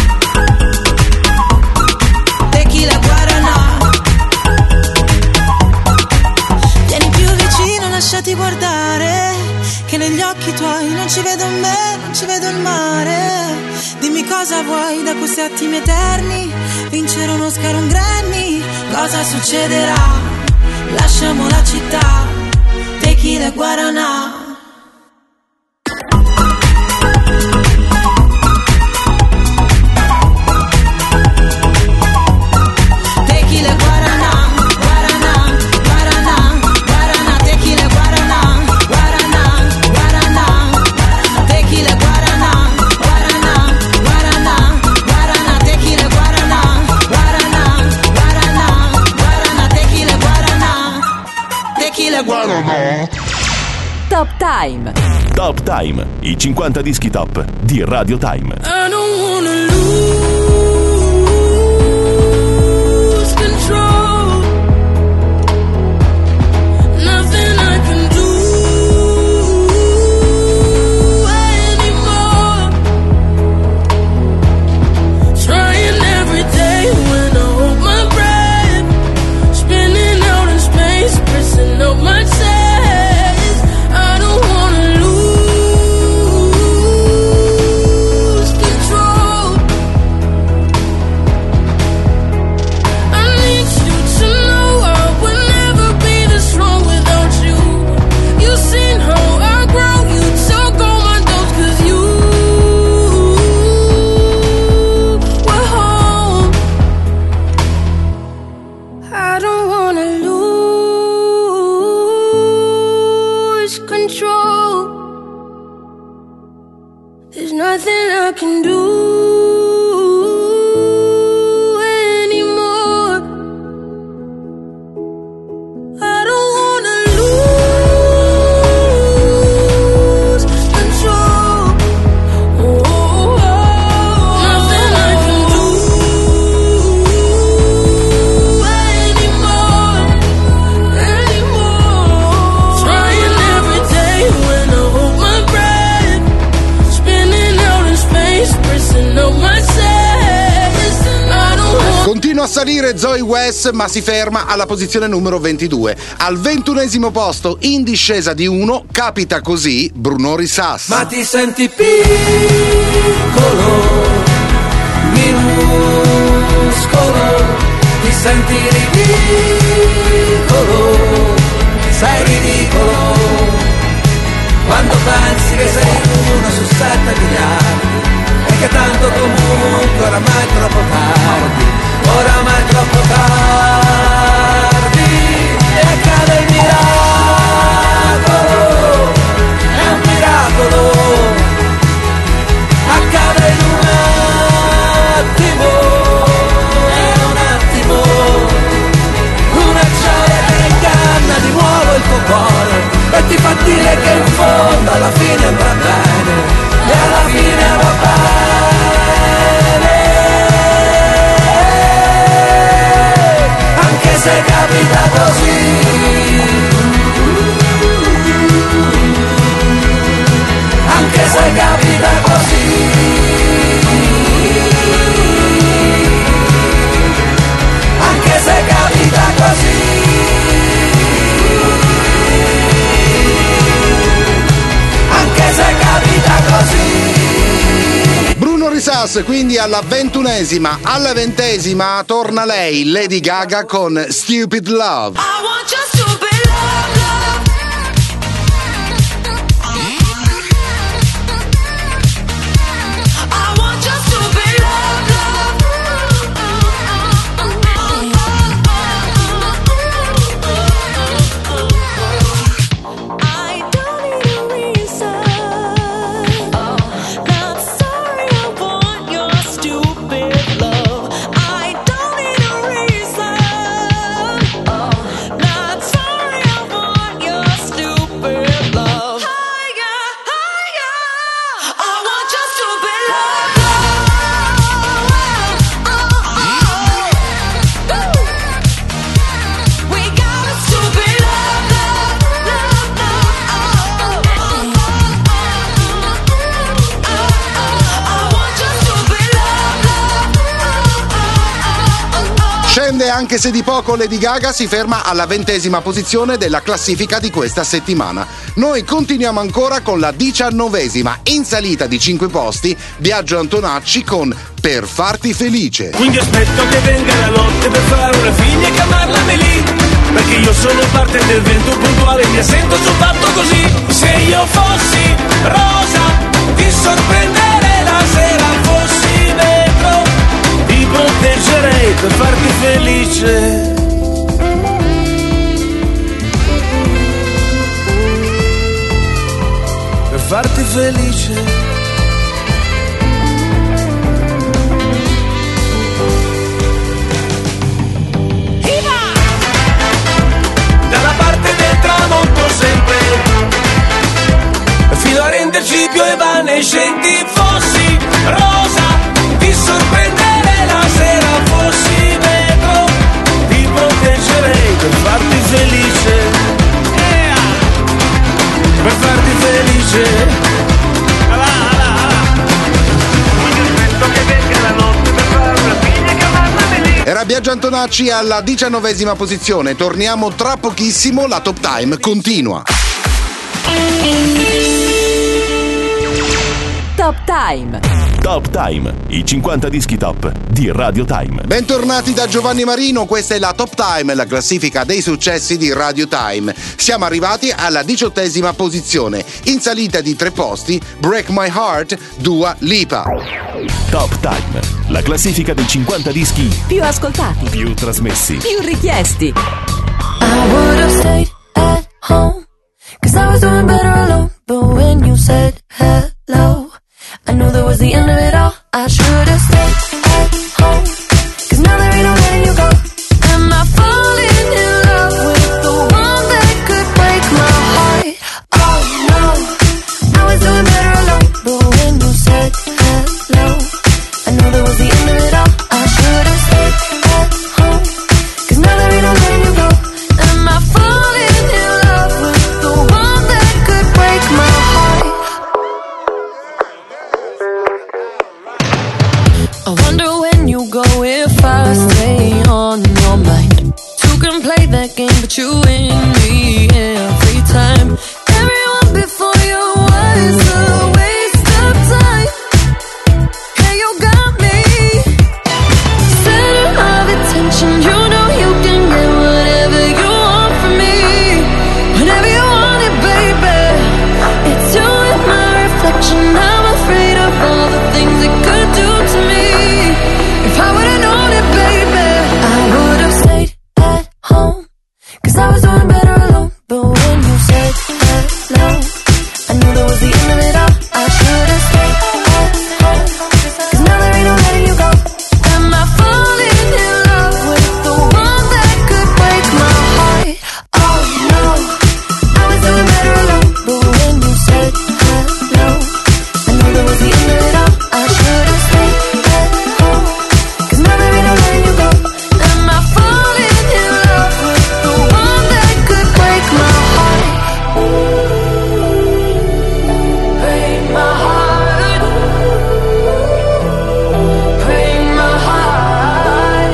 tequila Guaranà. Vieni più vicino, lasciati guardare, che negli occhi tuoi non ci vedo me, non ci vedo il mare. Dimmi cosa vuoi da questi attimi eterni, vincere un Oscar, un Grammy, cosa succederà? Lasciamo la città, tequila Guaranà. Tequila Guaranà, Guaranà, Guaranà, Guaranà, tequila Guaranà, Guaranà, Guaranà, tequila Guaranà, Guaranà, Guaranà, Guaranà, tequila Guaranà, Guaranà, Guaranà, Guaranà, tequila Guaranà, tequila Guaranà. Top Time. Top Time, i cinquanta dischi top di Radio Time. I don't wanna lose control. Nothing I can do anymore. Trying every day when I hold my breath, spinning out in space, pressing out my chest. I don't wanna lose control. I need you to know I would never be this strong without you. You've seen how I grow, you took all my dose 'cause you were home. I don't wanna lose control. There's nothing I can do anymore. I don't wanna lose control. Oh, oh, oh. Nothing I can do anymore, anymore. Trying every day when I hold my breath, spinning out in space, pressing out my chest. I don't want Continua a salire Zoe West, ma si ferma alla posizione numero ventidue. Al ventunesimo posto, in discesa di uno, Capita Così, Bruno Risas. Ma ti senti piccolo, minuscolo, ti senti ridicolo, sei ridicolo, quando pensi che sei uno su sette miliardi, e che tanto comunque oramai è troppo tardi, oramai è troppo tardi, e accade il miracolo, è un miracolo, accade in un attimo, è un attimo, una gioia che inganna di nuovo il tuo cuore e ti fa dire che in fondo alla fine andrà bene, e alla fine va bene, anche se capita così. Anche se capita così, anche se capita così, anche se capita così. Bruno Risas, quindi alla ventunesima. Alla ventesima torna lei, Lady Gaga con Stupid Love. I want your stupid love, love. I want your stupid love, love. grande, anche se di poco, Lady Gaga si ferma alla ventesima posizione della classifica di questa settimana. Noi continuiamo ancora con la diciannovesima, in salita di cinque posti, Biagio Antonacci con Per farti felice. Quindi aspetto che venga la notte per fare una figlia e chiamarla Melì, perché io sono parte del vento puntuale, mi sento soltanto così. Se io fossi rosa, ti sorprenderei la sera, fossi vetro, ti proteggerei per farti felice. Per farti felice. Sempre fino a renderci più evanescenti. Fossi rosa, ti sorprenderei la sera, fossi vetro, ti proteggerei per farti felice, yeah. Per farti felice. Alà, alà, alà. Quindi aspetto che venga la notte per fare una figlia e chiamarla Melì. Era Biagio Antonacci alla diciannovesima posizione. Torniamo tra pochissimo, la Top Time continua. Top Time. Top Time, i cinquanta dischi top di Radio Time. Bentornati da Giovanni Marino, questa è la Top Time, la classifica dei successi di Radio Time. Siamo arrivati alla diciottesima posizione, in salita di tre posti, Break My Heart, Dua Lipa. Top Time, la classifica dei cinquanta dischi più ascoltati, più trasmessi, più richiesti. I would've stayed at home, 'cause I was doing better alone. But when you said hello, I knew that was the end of it all. I should've stayed at home, 'cause now there ain't no letting you go. Am I falling in love with the one that could break my heart? Oh no, I was doing better alone. But when you said hello, I knew that was the end of it all. I should've stayed at home, 'cause now there ain't no letting you go. Am I falling in love with the one that could break my heart? I wonder when you go if I stay on your mind. Two can play that game, but you win me every time. Everyone before you was a waste of time. Hey, you got me center of attention. You know you can get whatever you want from me, whenever you want it, baby. It's you and my reflection. I'm afraid of all the things it could do to me. If I would've known it, baby, I would've stayed at home, 'cause I was doing better alone. But when you said hello, I knew that was the end of it all. I should've stayed at home, 'cause now there ain't no letting you go. Am I falling in love with the one that could break my heart? Oh no, I was doing better alone. But when you said hello, I knew that was the end of it all. I should've stayed at home, 'cause now there ain't no letting you go. Am I falling in love with the one that could break my heart? Break my heart. Break my heart.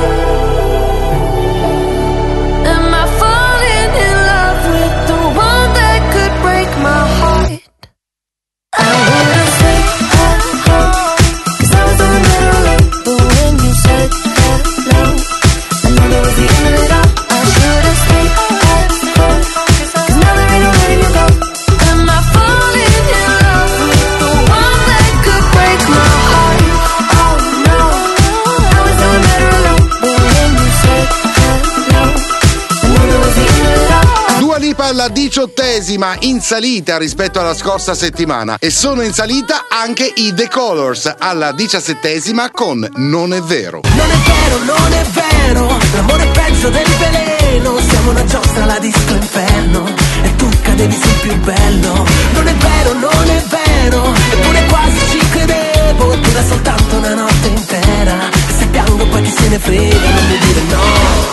Am I falling in love with the one that could break my heart? I would've stayed at home, 'cause I was doing better alone. But when you said hello, I knew that was the end of it all. I should've stayed at home, 'cause now there ain't no letting you go. Am I falling in love with the one that could break my heart? Oh no, I was doing better alone. But when you said hello, I knew that was the end of it all. Dua Lipa alla diciottesima, in salita rispetto alla scorsa settimana, e sono in salita anche i The Colors alla diciassettesima con Non è vero. Non è vero, non è vero, l'amore è peggio del veleno. Siamo una giostra alla disco inferno e tu cadevi sul più bello. Non è vero, non è vero, eppure quasi ci credevo. Dura soltanto una notte intera, e se piango poi chi se ne frega, non mi dire no.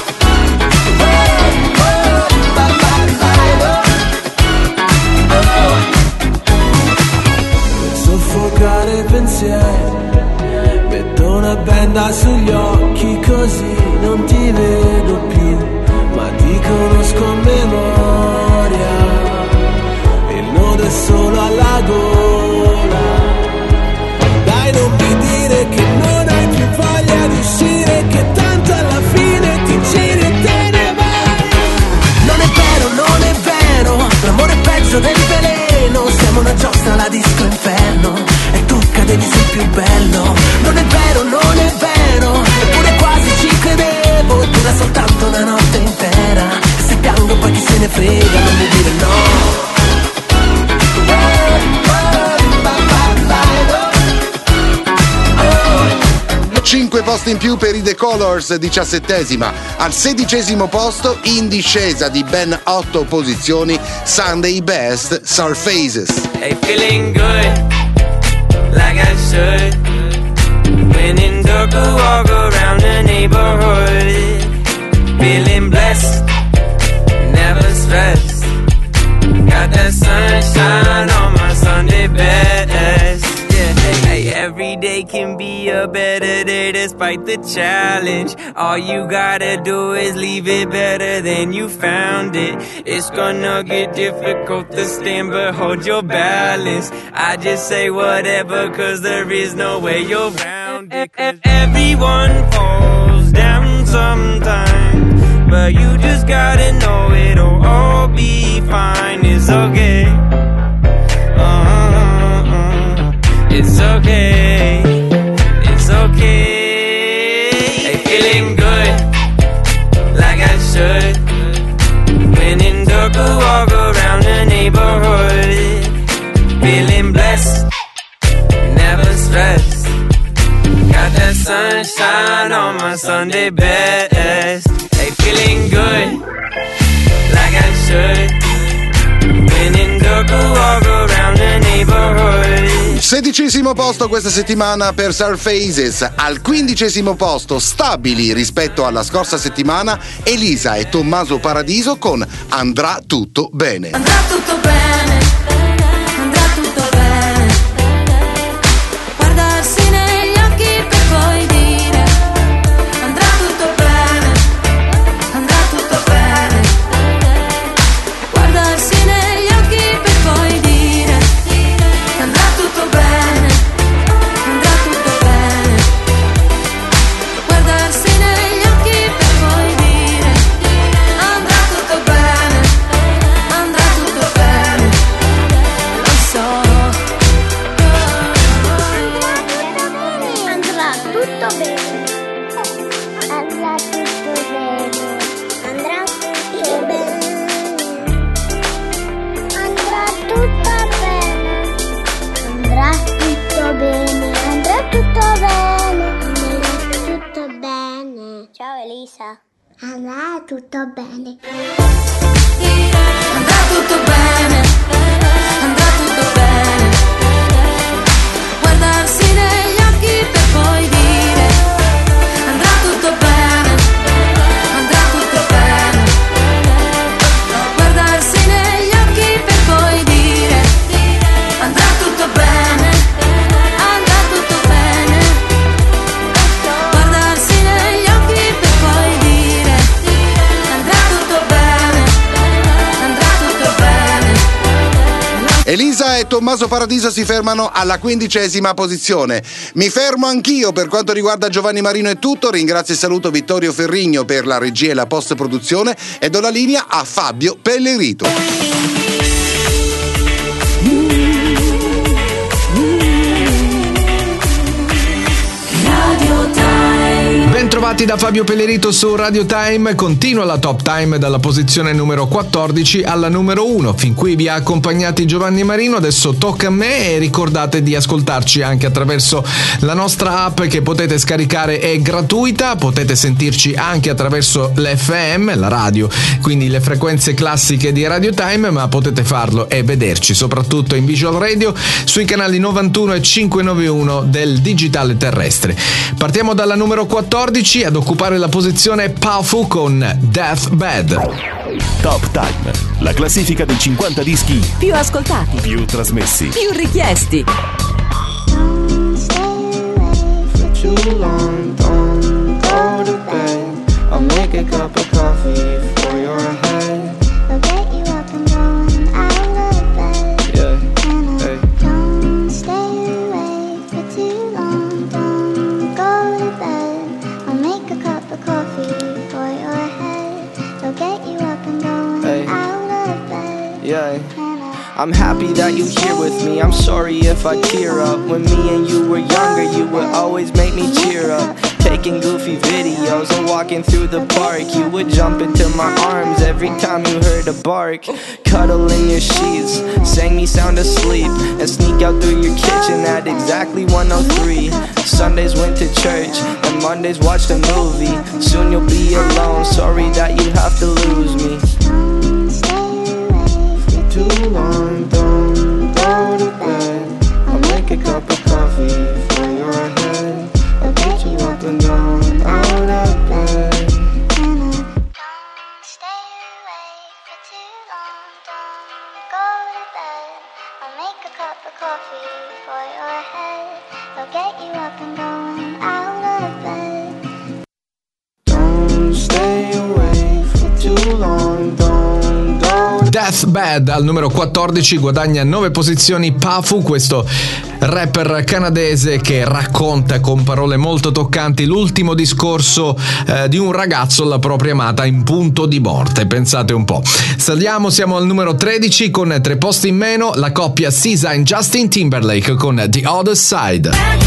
Soffocare i pensieri, metto una benda sugli occhi così non ti nostro inferno e tu cadevi sei più bello. Non è vero, non è vero, eppure quasi ci credevo. Dura soltanto una notte intera, se piango poi chi se ne frega, non mi dire no. cinque posti in più per i The Colors, diciassettesima. Al sedicesimo posto, in discesa di ben otto posizioni, Sunday Best, Surfaces. Hey, feeling good, like I should. When in dark, I walk around the neighborhood. Feeling blessed, never stressed. Got that sunshine on my Sunday best. Hey, every day can be a better day despite the challenge. All you gotta do is leave it better than you found it. It's gonna get difficult to stand, but hold your balance. I just say whatever, cause there is no way you're around it. Everyone falls down sometimes, but you just gotta know it'll all be fine. It's okay. It's okay, it's okay. Hey, feeling good, like I should. When in dark, I walk around the neighborhood. Feeling blessed, never stressed. Got that sunshine on my Sunday best. Hey, feeling good, like I should. When in dark, I walk around the neighborhood. Sedicesimo posto questa settimana per Surfaces. Al quindicesimo posto, stabili rispetto alla scorsa settimana, Elisa e Tommaso Paradiso con Andrà tutto bene. Andrà tutto bene, andrà tutto bene. Guardarsi negli occhi per poi dire andrà tutto bene, andrà tutto bene. Guardarsi negli occhi per poi dire andrà tutto bene, andrà tutto bene. Guardarsi negli occhi per poi dire andrà tutto bene, andrà tutto bene. Lo so. Andrà tutto bene. Andrà tutto bene. Andrà tutto bene. Andrà tutto bene. Andrà tutto bene. Andrà tutto bene. Andrà tutto bene. Ciao Elisa. Andrà tutto bene. Andrà tutto bene, andrà tutto bene. Guardarsi negli occhi per poi dire andrà tutto bene, andrà tutto bene. Guardarsi negli occhi per poi dire andrà tutto bene, andrà tutto bene. Guardarsi negli occhi per poi dire andrà tutto bene, andrà tutto bene. Elisa e Tommaso Paradiso si fermano alla quindicesima posizione. Mi fermo anch'io per quanto riguarda Giovanni Marino, è tutto. Ringrazio e saluto Vittorio Ferrigno per la regia e la post produzione e do la linea a Fabio Pellerito. Bentrovati da Fabio Pellerito su Radio Time. Continua la Top Time dalla posizione numero quattordici alla numero uno. Fin qui vi ha accompagnati Giovanni Marino, adesso tocca a me e ricordate di ascoltarci anche attraverso la nostra app che potete scaricare, è gratuita, potete sentirci anche attraverso l'F M, la radio, quindi le frequenze classiche di Radio Time, ma potete farlo e vederci soprattutto in Visual Radio sui canali novantuno e cinquecentonovantuno del digitale terrestre. Partiamo dalla numero quattordici, ad occupare la posizione Pafu con Deathbed. Top Time, la classifica dei cinquanta dischi più ascoltati, più trasmessi, più richiesti. Too long, don't go to bed. I'll make a cup of coffee for your head. I'll get you up and going out of bed. Yeah, hey. Don't stay awake for too long. Don't go to bed. I'll make a cup of coffee for your head. I'll get you up and going Hey. out of bed. Yeah. I'm happy that you're here with me. I'm sorry if I tear up. When me and you were younger, you would always make me cheer up. Taking goofy videos and walking through the park, you would jump into my arms every time you heard a bark. Cuddle in your sheets, sang me sound asleep, and sneak out through your kitchen at exactly one oh three. Sundays went to church, and Mondays watched a movie. Soon you'll be alone, sorry that you have to lose me. Too long, don't go to bed. I'll make a cup of coffee for your head. I'll get you up and down, out of bed. Coffee for your head. I'll get you up and going out of bed. Don't stay away for too long, don't go. Deathbed al numero quattordici guadagna nove posizioni Pafu, questo rapper canadese che racconta con parole molto toccanti l'ultimo discorso eh, di un ragazzo alla propria amata in punto di morte. Pensate un po'. Saliamo, siamo al numero tredici con tre posti in meno, la coppia S Z A e Justin Timberlake con The Other Side.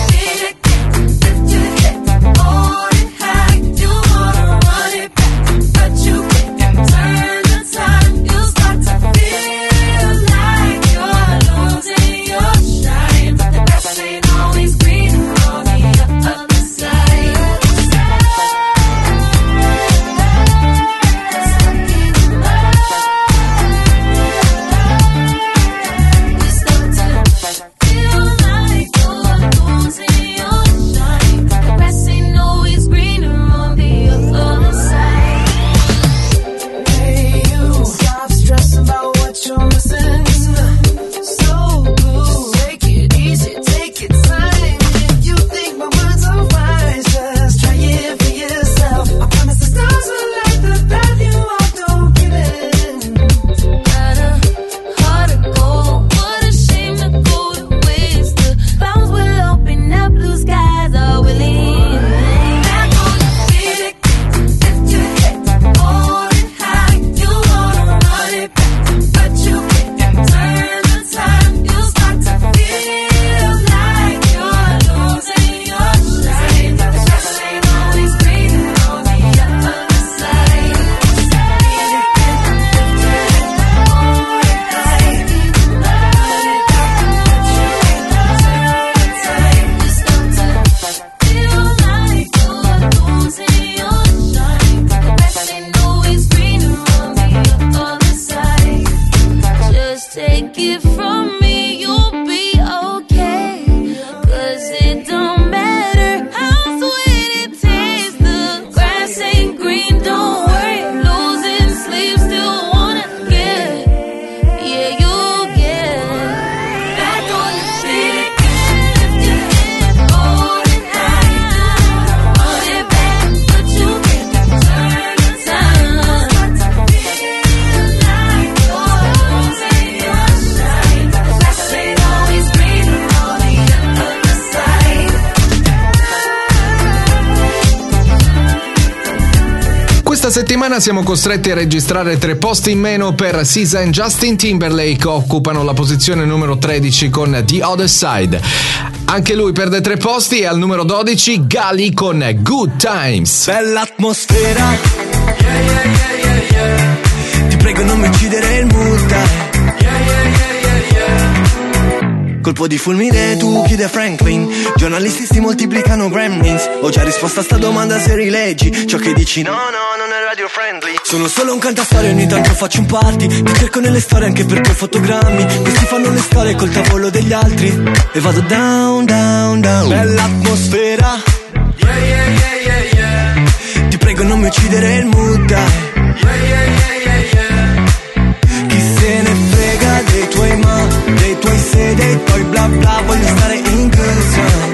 Questa settimana siamo costretti a registrare tre posti in meno per S Z A e Justin Timberlake, occupano la posizione numero tredici con The Other Side. Anche lui perde tre posti e al numero dodici Gali con Good Times. Bella atmosfera, yeah, yeah, yeah, yeah, yeah. Ti prego non mi uccidere il mood, dai. Yeah, yeah, yeah, yeah, yeah. Colpo di fulmine, tu chiude Franklin. Giornalisti si moltiplicano gremlins. Ho già risposto a sta domanda se rileggi ciò che dici, no, no, non è radio friendly. Sono solo un cantastorie, ogni tanto faccio un party. Mi cerco nelle storie anche perché ho fotogrammi. Questi fanno le storie col tavolo degli altri. E vado down, down, down. Bella atmosfera, yeah, yeah, yeah, yeah, yeah. Ti prego non mi uccidere il mood, dai. Yeah, yeah, yeah, yeah, yeah. Chi se ne frega dei tuoi ma, dei tuoi se, dei tuoi bla bla. Voglio stare in good time.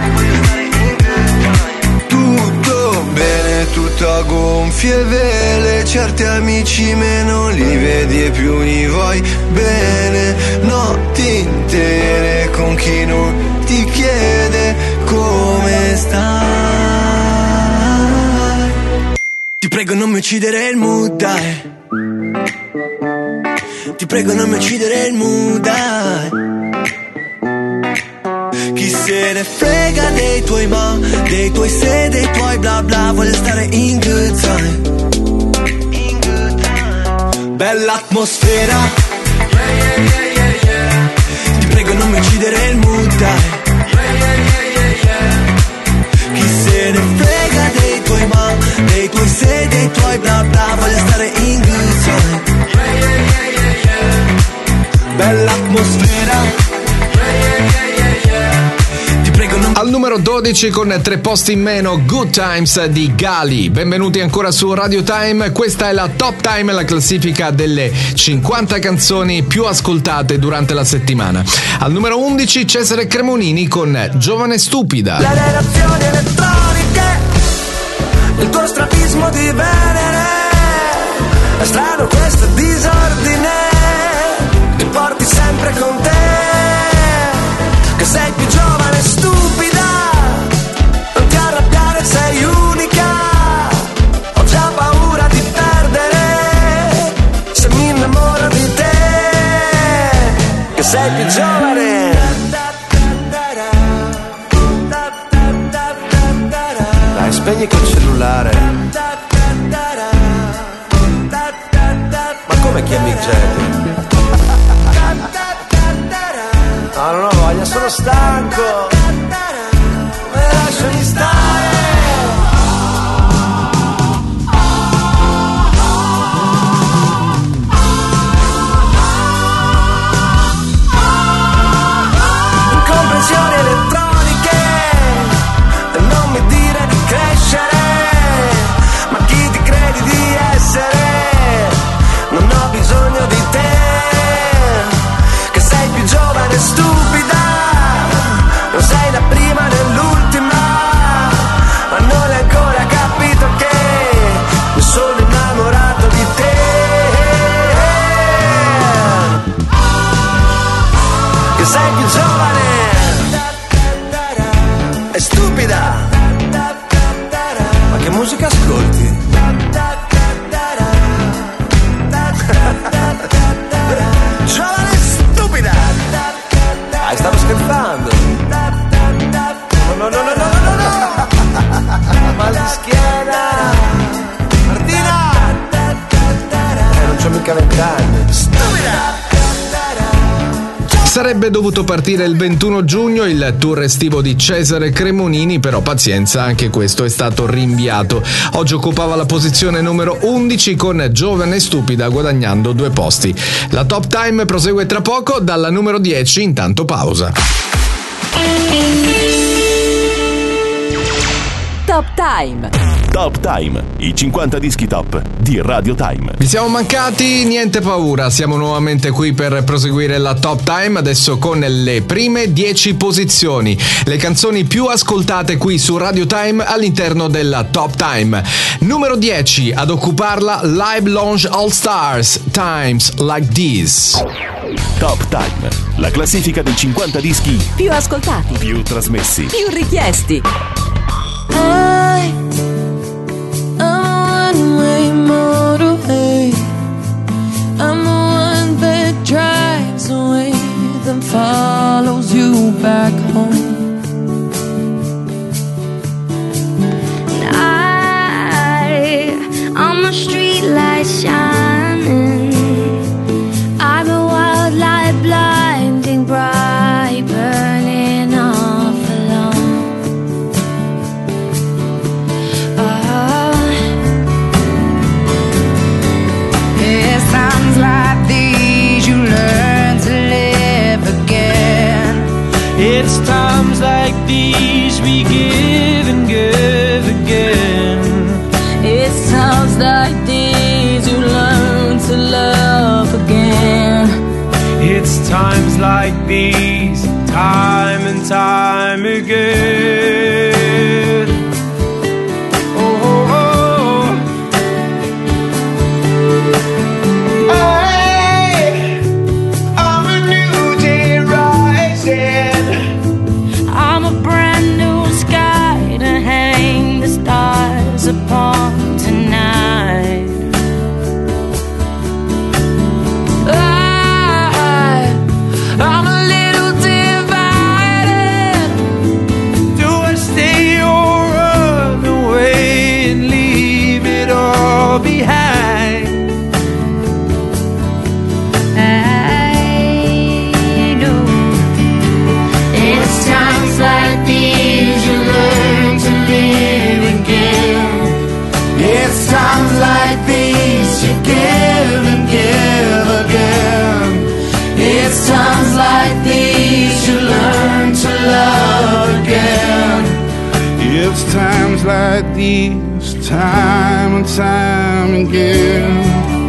Tutto bene, tutto a gonfie vele. Certi amici meno li vedi e più li vuoi bene. Notti intere con chi non ti chiede come stai. Ti prego non mi uccidere il mood, dai. Ti prego non mi uccidere il mood, dai. Chi se ne frega dei tuoi ma, dei tuoi se, dei tuoi bla bla, voglio stare in good time. In good time. Bella atmosfera, yeah, yeah, yeah, yeah, yeah. Ti prego non mi uccidere il mood, dai. Yeah, yeah, yeah, yeah, yeah. Chi se ne frega dei tuoi ma, dei tuoi se, dei tuoi bla bla, voglio stare in good time. Yeah, yeah, yeah, yeah, yeah. Bella atmosfera, yeah, yeah, yeah, yeah, yeah. Ti prego non... Al numero dodici con tre posti in meno, Good Times di Gali. Benvenuti ancora su Radio Time, questa è la Top Time, la classifica delle cinquanta canzoni più ascoltate durante la settimana. Al numero undici Cesare Cremonini con Giovane Stupida. Le relazioni elettroniche, il tuo strabismo di Venere, è strano questo disordine, ti porti sempre con te, che sei più giovane e stupida, non ti arrabbiare, sei unica, ho già paura di perdere, se mi innamoro di te, che sei più giovane. Dai, spegni quel cellulare. Ma come chiami Jerry? No, non ho voglia, sono stanco. Me lasciami stare. Incomprensioni elettroniche, non mi dire di crescere, ma chi ti credi di essere? Non ho bisogno di te, che sei più giovane e stupida, non sei la prima né l'ultima, ma non hai ancora capito che mi sono innamorato di te. Che sei più giovane e stupida. Ma che musica ascolti? Giovane e stupida. Dai, stavo scherzando. No, no, no, no, no, no, no. Mal di schiena. Martina. Eh, non c'ho mica vent'anni. Stupida. Sarebbe dovuto partire il ventuno giugno il tour estivo di Cesare Cremonini, però pazienza, anche questo è stato rinviato. Oggi occupava la posizione numero undici con Giovane e Stupida, guadagnando due posti. La Top Time prosegue tra poco, dalla numero dieci, intanto pausa. Top Time. Top Time, i cinquanta dischi top di Radio Time. Vi siamo mancati, niente paura, siamo nuovamente qui per proseguire la Top Time, adesso con le prime dieci posizioni, le canzoni più ascoltate qui su Radio Time all'interno della Top Time. Numero dieci, ad occuparla Live Lounge All Stars, Times Like This. Top Time, la classifica dei cinquanta dischi più ascoltati, più trasmessi, più richiesti. I, I'm a one-way motorway. I'm the one that drives away, then follows you back home. And I, I'm a street light shining. I'm a wild light blinding bright, burning off alone. Oh. It's times like these you learn to live again. It's times like these we give and give again. It's times like these you learn to love again. It's times like these, time and time again. Oh, oh, oh. I, I'm a new day rising. I'm a brand new sky to hang the stars upon tonight. I it's times like these, time and time again.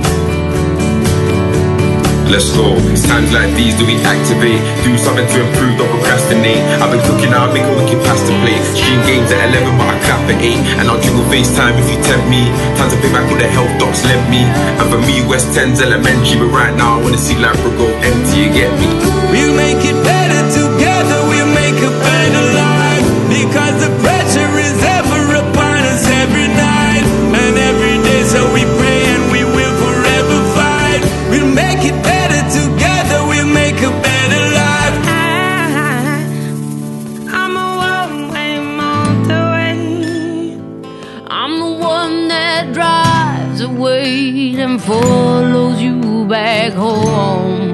Let's go, it's times like these do we activate, do something to improve, don't procrastinate. I've been cooking now, I make a wicked pasta plate. Stream games at eleven but I clap at eight. And I'll jingle FaceTime if you tempt me. Time to pay back all the health docs lent me. And for me West ten's elementary, but right now I wanna see Labra go empty, you get me. We'll make it better together, we'll make a better life. Because the pressure is ever upon us every night and every day, so we pray and we will forever fight. We'll make it better together, we'll make a better life. I'm a one-way motorway. I'm the one that drives away and follows you back home.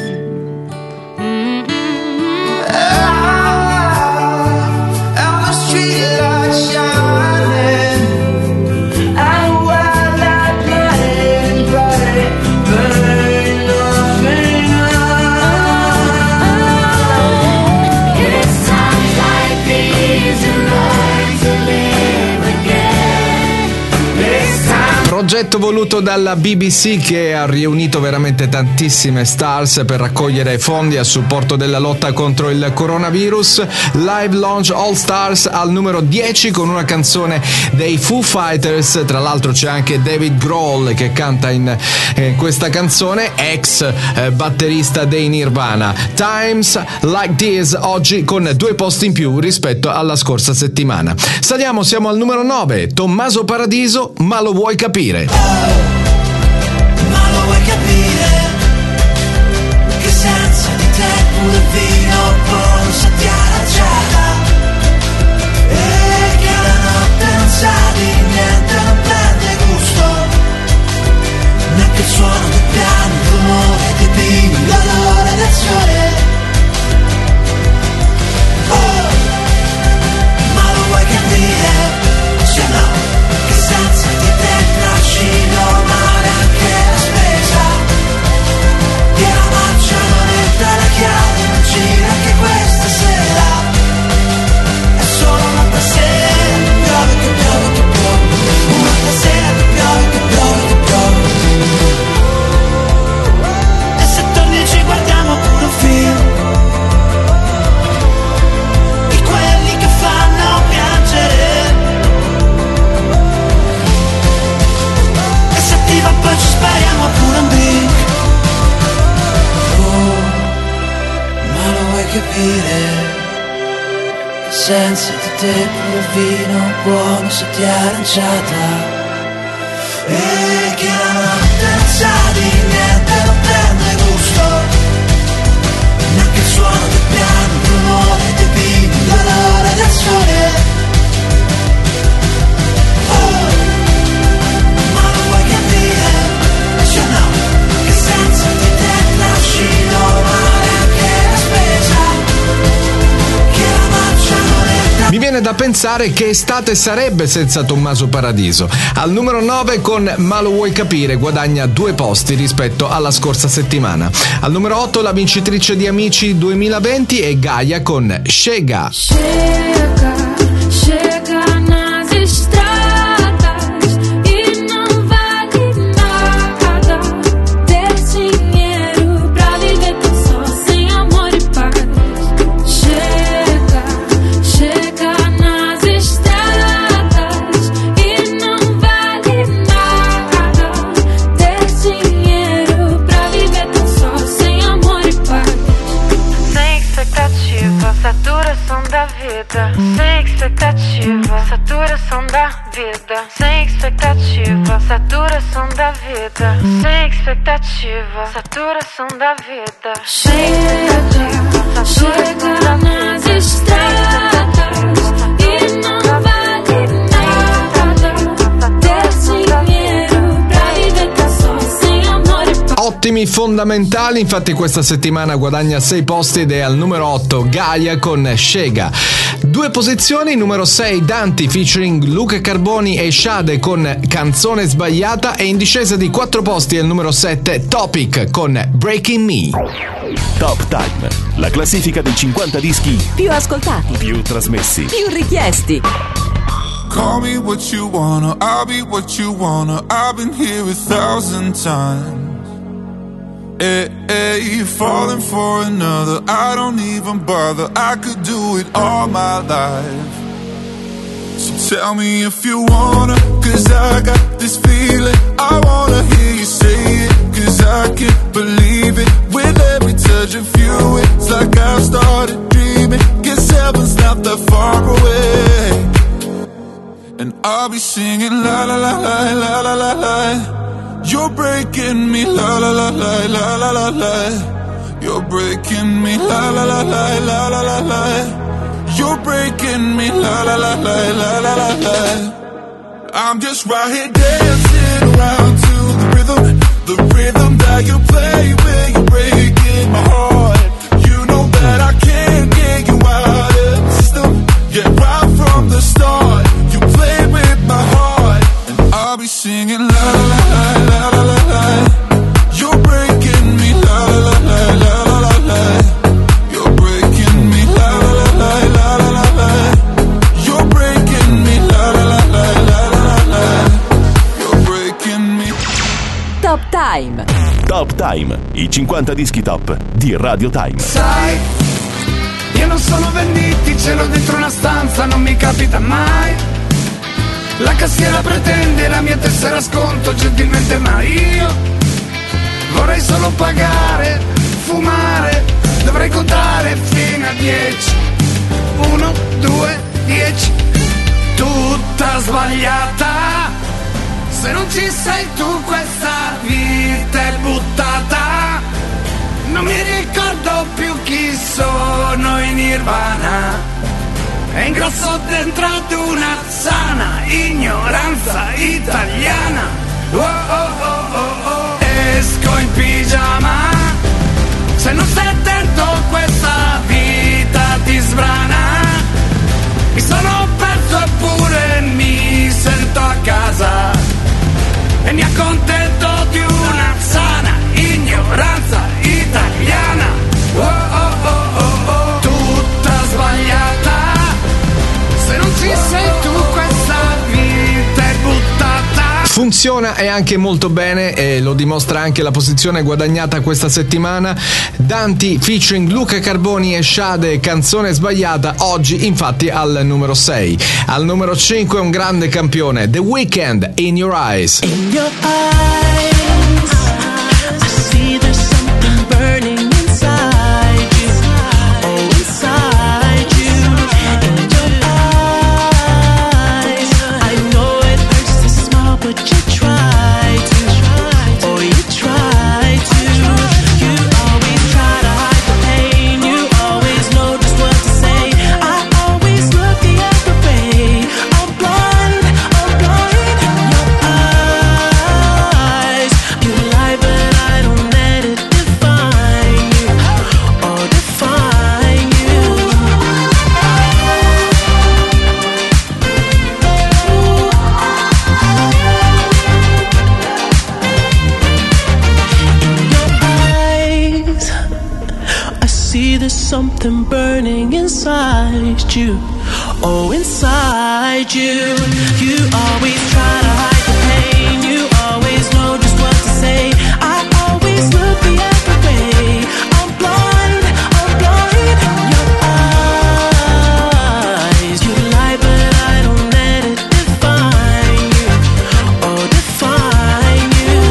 Progetto voluto dalla B B C che ha riunito veramente tantissime stars per raccogliere fondi a supporto della lotta contro il coronavirus. Live Launch All Stars al numero dieci con una canzone dei Foo Fighters. Tra l'altro c'è anche David Grohl che canta in eh, questa canzone, ex eh, batterista dei Nirvana. Times Like This oggi con due posti in più rispetto alla scorsa settimana. Saliamo, siamo al numero nove, Tommaso Paradiso, Ma lo vuoi capire? Ma lo vuoi capire? Che senza di te pure il vino buono se ti arrangiata. E che la notte non sa di niente, non prende gusto. Neanche il suono del piano, il rumore dei bimbi, l'odore del sole. Oh, ma lo vuoi capire? Se no, che senza di te trascino male anche la spesa. Che la mancia non entra, la chiave non gira anche questa sera. È solo un'altra sera, piove che piove che piove. Un'altra sera che piove che piove che piove. E se torni ci guardiamo pure un film di quelli che fanno piangere. Ma poi ci spariamo pure un drink. Oh, ma lo vuoi capire? Che senza di te pure il vino buono se ti è arrangiata. E che la notte non sa di niente, non prende gusto. Neanche il suono del piano, il rumore dei bimbi, l'odore del sole. Mi viene da pensare che estate sarebbe senza Tommaso Paradiso. Al numero nove con Ma lo vuoi capire guadagna due posti rispetto alla scorsa settimana. Al numero otto la vincitrice di Amici duemilaventi è Gaia con Chega. Chega, chega nas estradas e não vale nada ter dinheiro pra viver tão só sem amor e paz. Chega, chega nas estradas e não vale nada ter dinheiro pra viver tão só sem amor e paz. Sem expectativa, saturação da vida. Sem expectativa, saturação da vida. Sem expectativa, saturação da vida. Sem expectativa, saturação da vida. Chega, chega nas estradas e não vale nada ter dinheiro pra viver tão só sem amor e paz. Ottimi fondamentali, infatti questa settimana guadagna sei posti ed è al numero otto Gaia con Chega. Due posizioni, numero sei Danti featuring Luca Carboni e Shade con Canzone sbagliata, e in discesa di quattro posti al numero sette Topic con Breaking Me. Top Time, la classifica dei cinquanta dischi più ascoltati, più trasmessi, più richiesti. Call me what you wanna, I'll be what you wanna. I've been here a thousand times. Hey, hey, falling for another, I don't even bother. I could do it all my life. So tell me if you wanna, cause I got this feeling. I wanna hear you say it, cause I can't believe it. With every touch of you, it's like I've started dreaming. Guess heaven's not that far away. And I'll be singing la la la la la la la la. You're breaking me, la la la la la la la la. You're breaking me, la la la la la la la la. You're breaking me, la la la la la la la la. I'm just right here dancing around to the rhythm, the rhythm that you play when you're breaking my heart. You know that I can't get you out of the system. Yeah, right from the start, you play with my heart, and I'll be singing la la la la la la la la. You're breaking me, la la la la la la la la. You're breaking me, la la la la la la la la. You're breaking me, la la la la la la la la. You're breaking me. Top Time. Top Time, i cinquanta dischi top di Radio Time. Sai, io non sono venditi, ce l'ho dentro una stanza, non mi capita mai. La cassiera pretende la mia tessera sconto gentilmente, ma io vorrei solo pagare, fumare, dovrei contare fino a dieci. Uno, due, dieci. Tutta sbagliata. Se non ci sei tu questa vita è buttata. Non mi ricordo più chi sono in Nirvana. E ingrosso dentro ad una sana ignoranza italiana. Oh oh oh oh oh. Esco in pigiama. Se non stai attento questa vita ti sbrana. Mi sono perso eppure mi sento a casa. E mi accontento di una sana ignoranza italiana. Oh oh oh oh oh. Tutta sbagliata. Se non ci sei tu questa vita è buttata. Funziona e anche molto bene, e lo dimostra anche la posizione guadagnata questa settimana. Danti featuring Luca Carboni e Sade, canzone sbagliata, oggi infatti al numero sei. Al numero cinque un grande campione, The Weeknd, In Your Eyes. In your eyes, I see there's something burning inside you. Oh, inside you. In your eyes, I know it hurts to smile, but you try to. Oh, you try to. You always try to hide the pain. You always know just what to say. I always look the other way. I'm blind, I'm blind. In your eyes, you lie, but I don't let it define you. Oh, define you. In your eyes, I see there's something burning inside you. Oh, inside you. You always try to hide the pain. You always know just what to say. I always look the other way. I'm blind, I'm blind. In your eyes, you lie, but I don't let it define you. Oh, define you.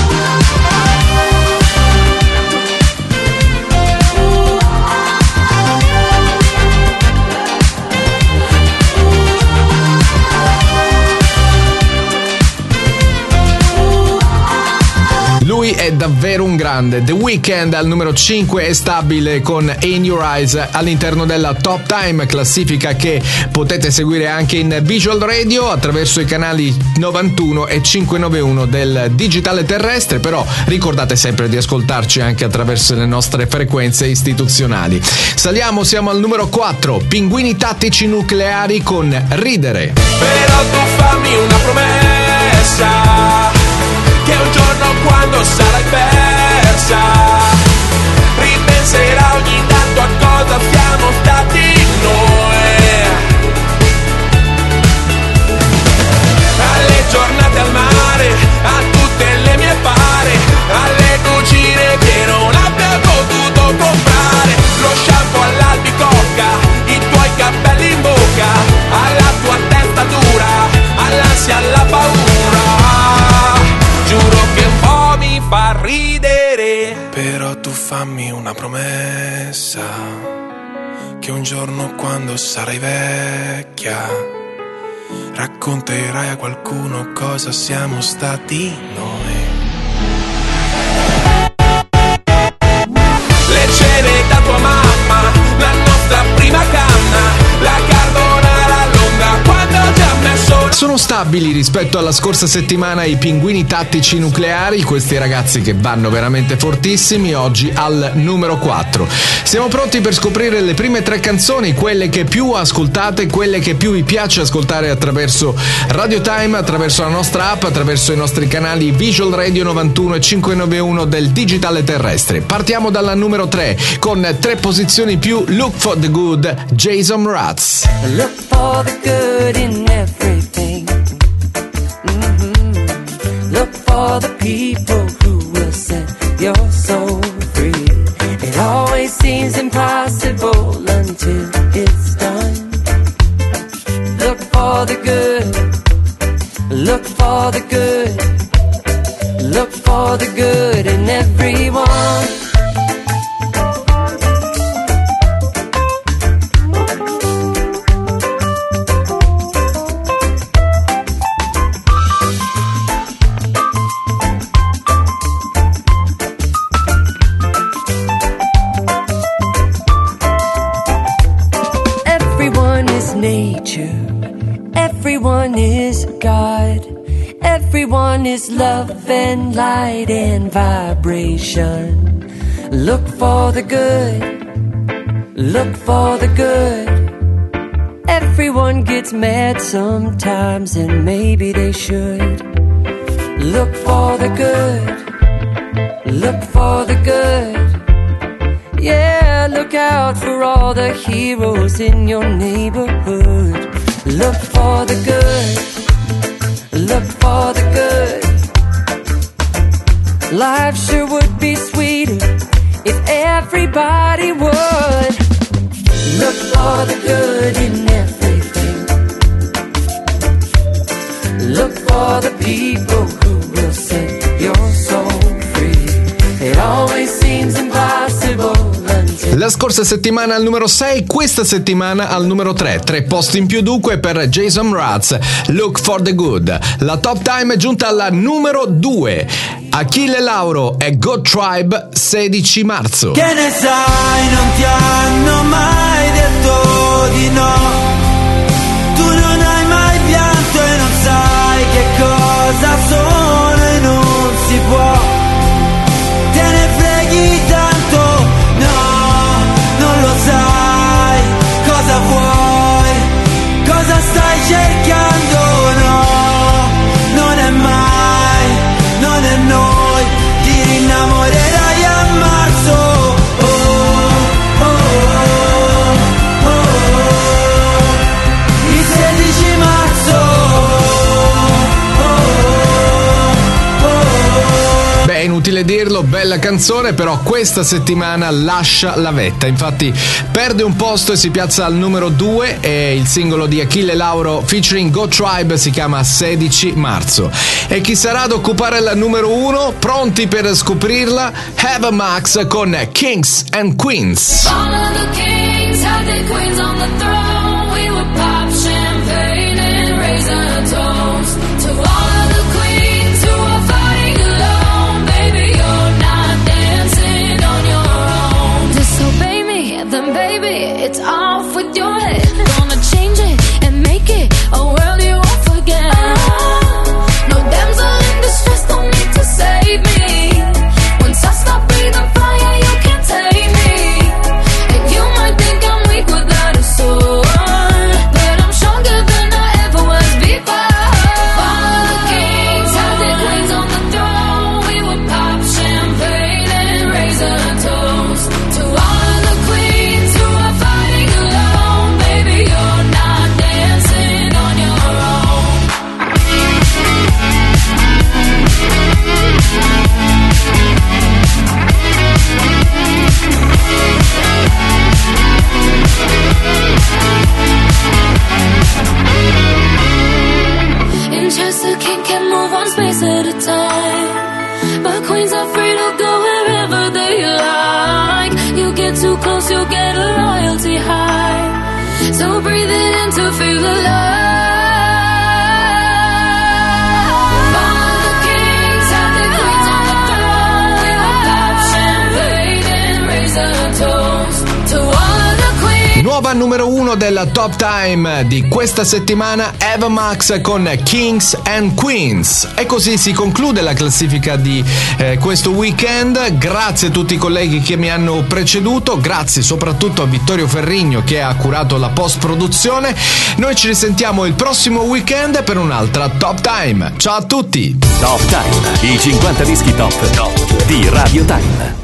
Lui è davvero un grande. The Weeknd al numero cinque è stabile con In Your Eyes all'interno della Top Time, classifica che potete seguire anche in Visual Radio attraverso i canali novantuno e cinquecentonovantuno del digitale terrestre, però ricordate sempre di ascoltarci anche attraverso le nostre frequenze istituzionali. Saliamo, siamo al numero quattro, Pinguini Tattici Nucleari con Ridere. Però tu fammi una promessa, che un giorno quando sarai persa ripenserà ogni tanto a cosa siamo stati noi. una promessa che un giorno quando sarai vecchia racconterai a qualcuno cosa siamo stati noi. Le cene da tua mamma, la nostra prima canna, la carbonara lunga quando ti ha messo. Sono stabili rispetto alla scorsa settimana i pinguini tattici nucleari, questi ragazzi che vanno veramente fortissimi, oggi al numero quattro. Siamo pronti per scoprire le prime tre canzoni, quelle che più ascoltate, quelle che più vi piace ascoltare attraverso Radio Time, attraverso la nostra app, attraverso i nostri canali Visual Radio novantuno e cinquecentonovantuno del digitale terrestre. Partiamo dalla numero tre con tre posizioni più. Look for the Good, Jason Mraz. Look for the good in everything. Mm-hmm. Look for the people who will set your soul free. It always seems impossible until it's done. Look for the good. Look for the good. Look for the good in everyone. Everyone is God. Everyone is love and light and vibration. Look for the good. Look for the good. Everyone gets mad sometimes and maybe they should. Look for the good. Look for the good. Yeah, look out for all the heroes in your neighborhood. Look for the good. Look for the good. Life sure would be sweeter if everybody would. Look for the good in everything. Look for the people who will set your soul free. It always seems impossible. La scorsa settimana al numero sei, questa settimana al numero tre. Tre posti in più dunque per Jason Mraz, Look for the Good. La Top Time è giunta alla numero due. Achille Lauro e God Tribe, sedici marzo. Che ne sai, non ti hanno mai detto di no. Tu non hai mai pianto e non sai che cosa sono e non si può. Te ne freghi tanto, no, non lo sai. Cosa vuoi? Cosa stai cercando? No, non è mai, non è noi. Ti rinnamorerai a marzo. Oh, oh, oh, oh. Il sedici marzo. Oh, oh, oh. Beh, è inutile dirlo, bella canzone, però questa settimana lascia la vetta. Infatti perde un posto e si piazza al numero due e il singolo di Achille Lauro featuring God Tribe si chiama sedici marzo. E chi sarà ad occupare il numero uno? Pronti per scoprirla? Have a Max con Kings and Queens. All of the kings had their queens on the throne. We would pop champagne and raise a toast to all of the queens who are fighting alone. Baby, you're not dancing on your own. Disobey me, then baby, it's off with your head. Gonna change it and make it a world you won't forget. No damsel in distress, don't need to save me. Once I stop breathing fire, you can't take me. And you might think I'm weak without a sword, but I'm stronger than I ever was before. All the kings had their queens on the throne. We would pop champagne and raise a toast to all of the queens who are fighting alone. Baby, close, you'll get a loyalty high. So breathe it in to feel the love. Follow the kings, have the queens on the throne. We will pop champagne and raise a toast to all of the queens. Nuova numero uno della Top Time di questa settimana, Ava Max con Kings and Queens. E così si conclude la classifica di eh, questo weekend. Grazie a tutti i colleghi che mi hanno preceduto, grazie soprattutto a Vittorio Ferrigno che ha curato la post-produzione. Noi ci risentiamo il prossimo weekend per un'altra Top Time. Ciao a tutti! Top Time, i cinquanta dischi top, top di Radio Time.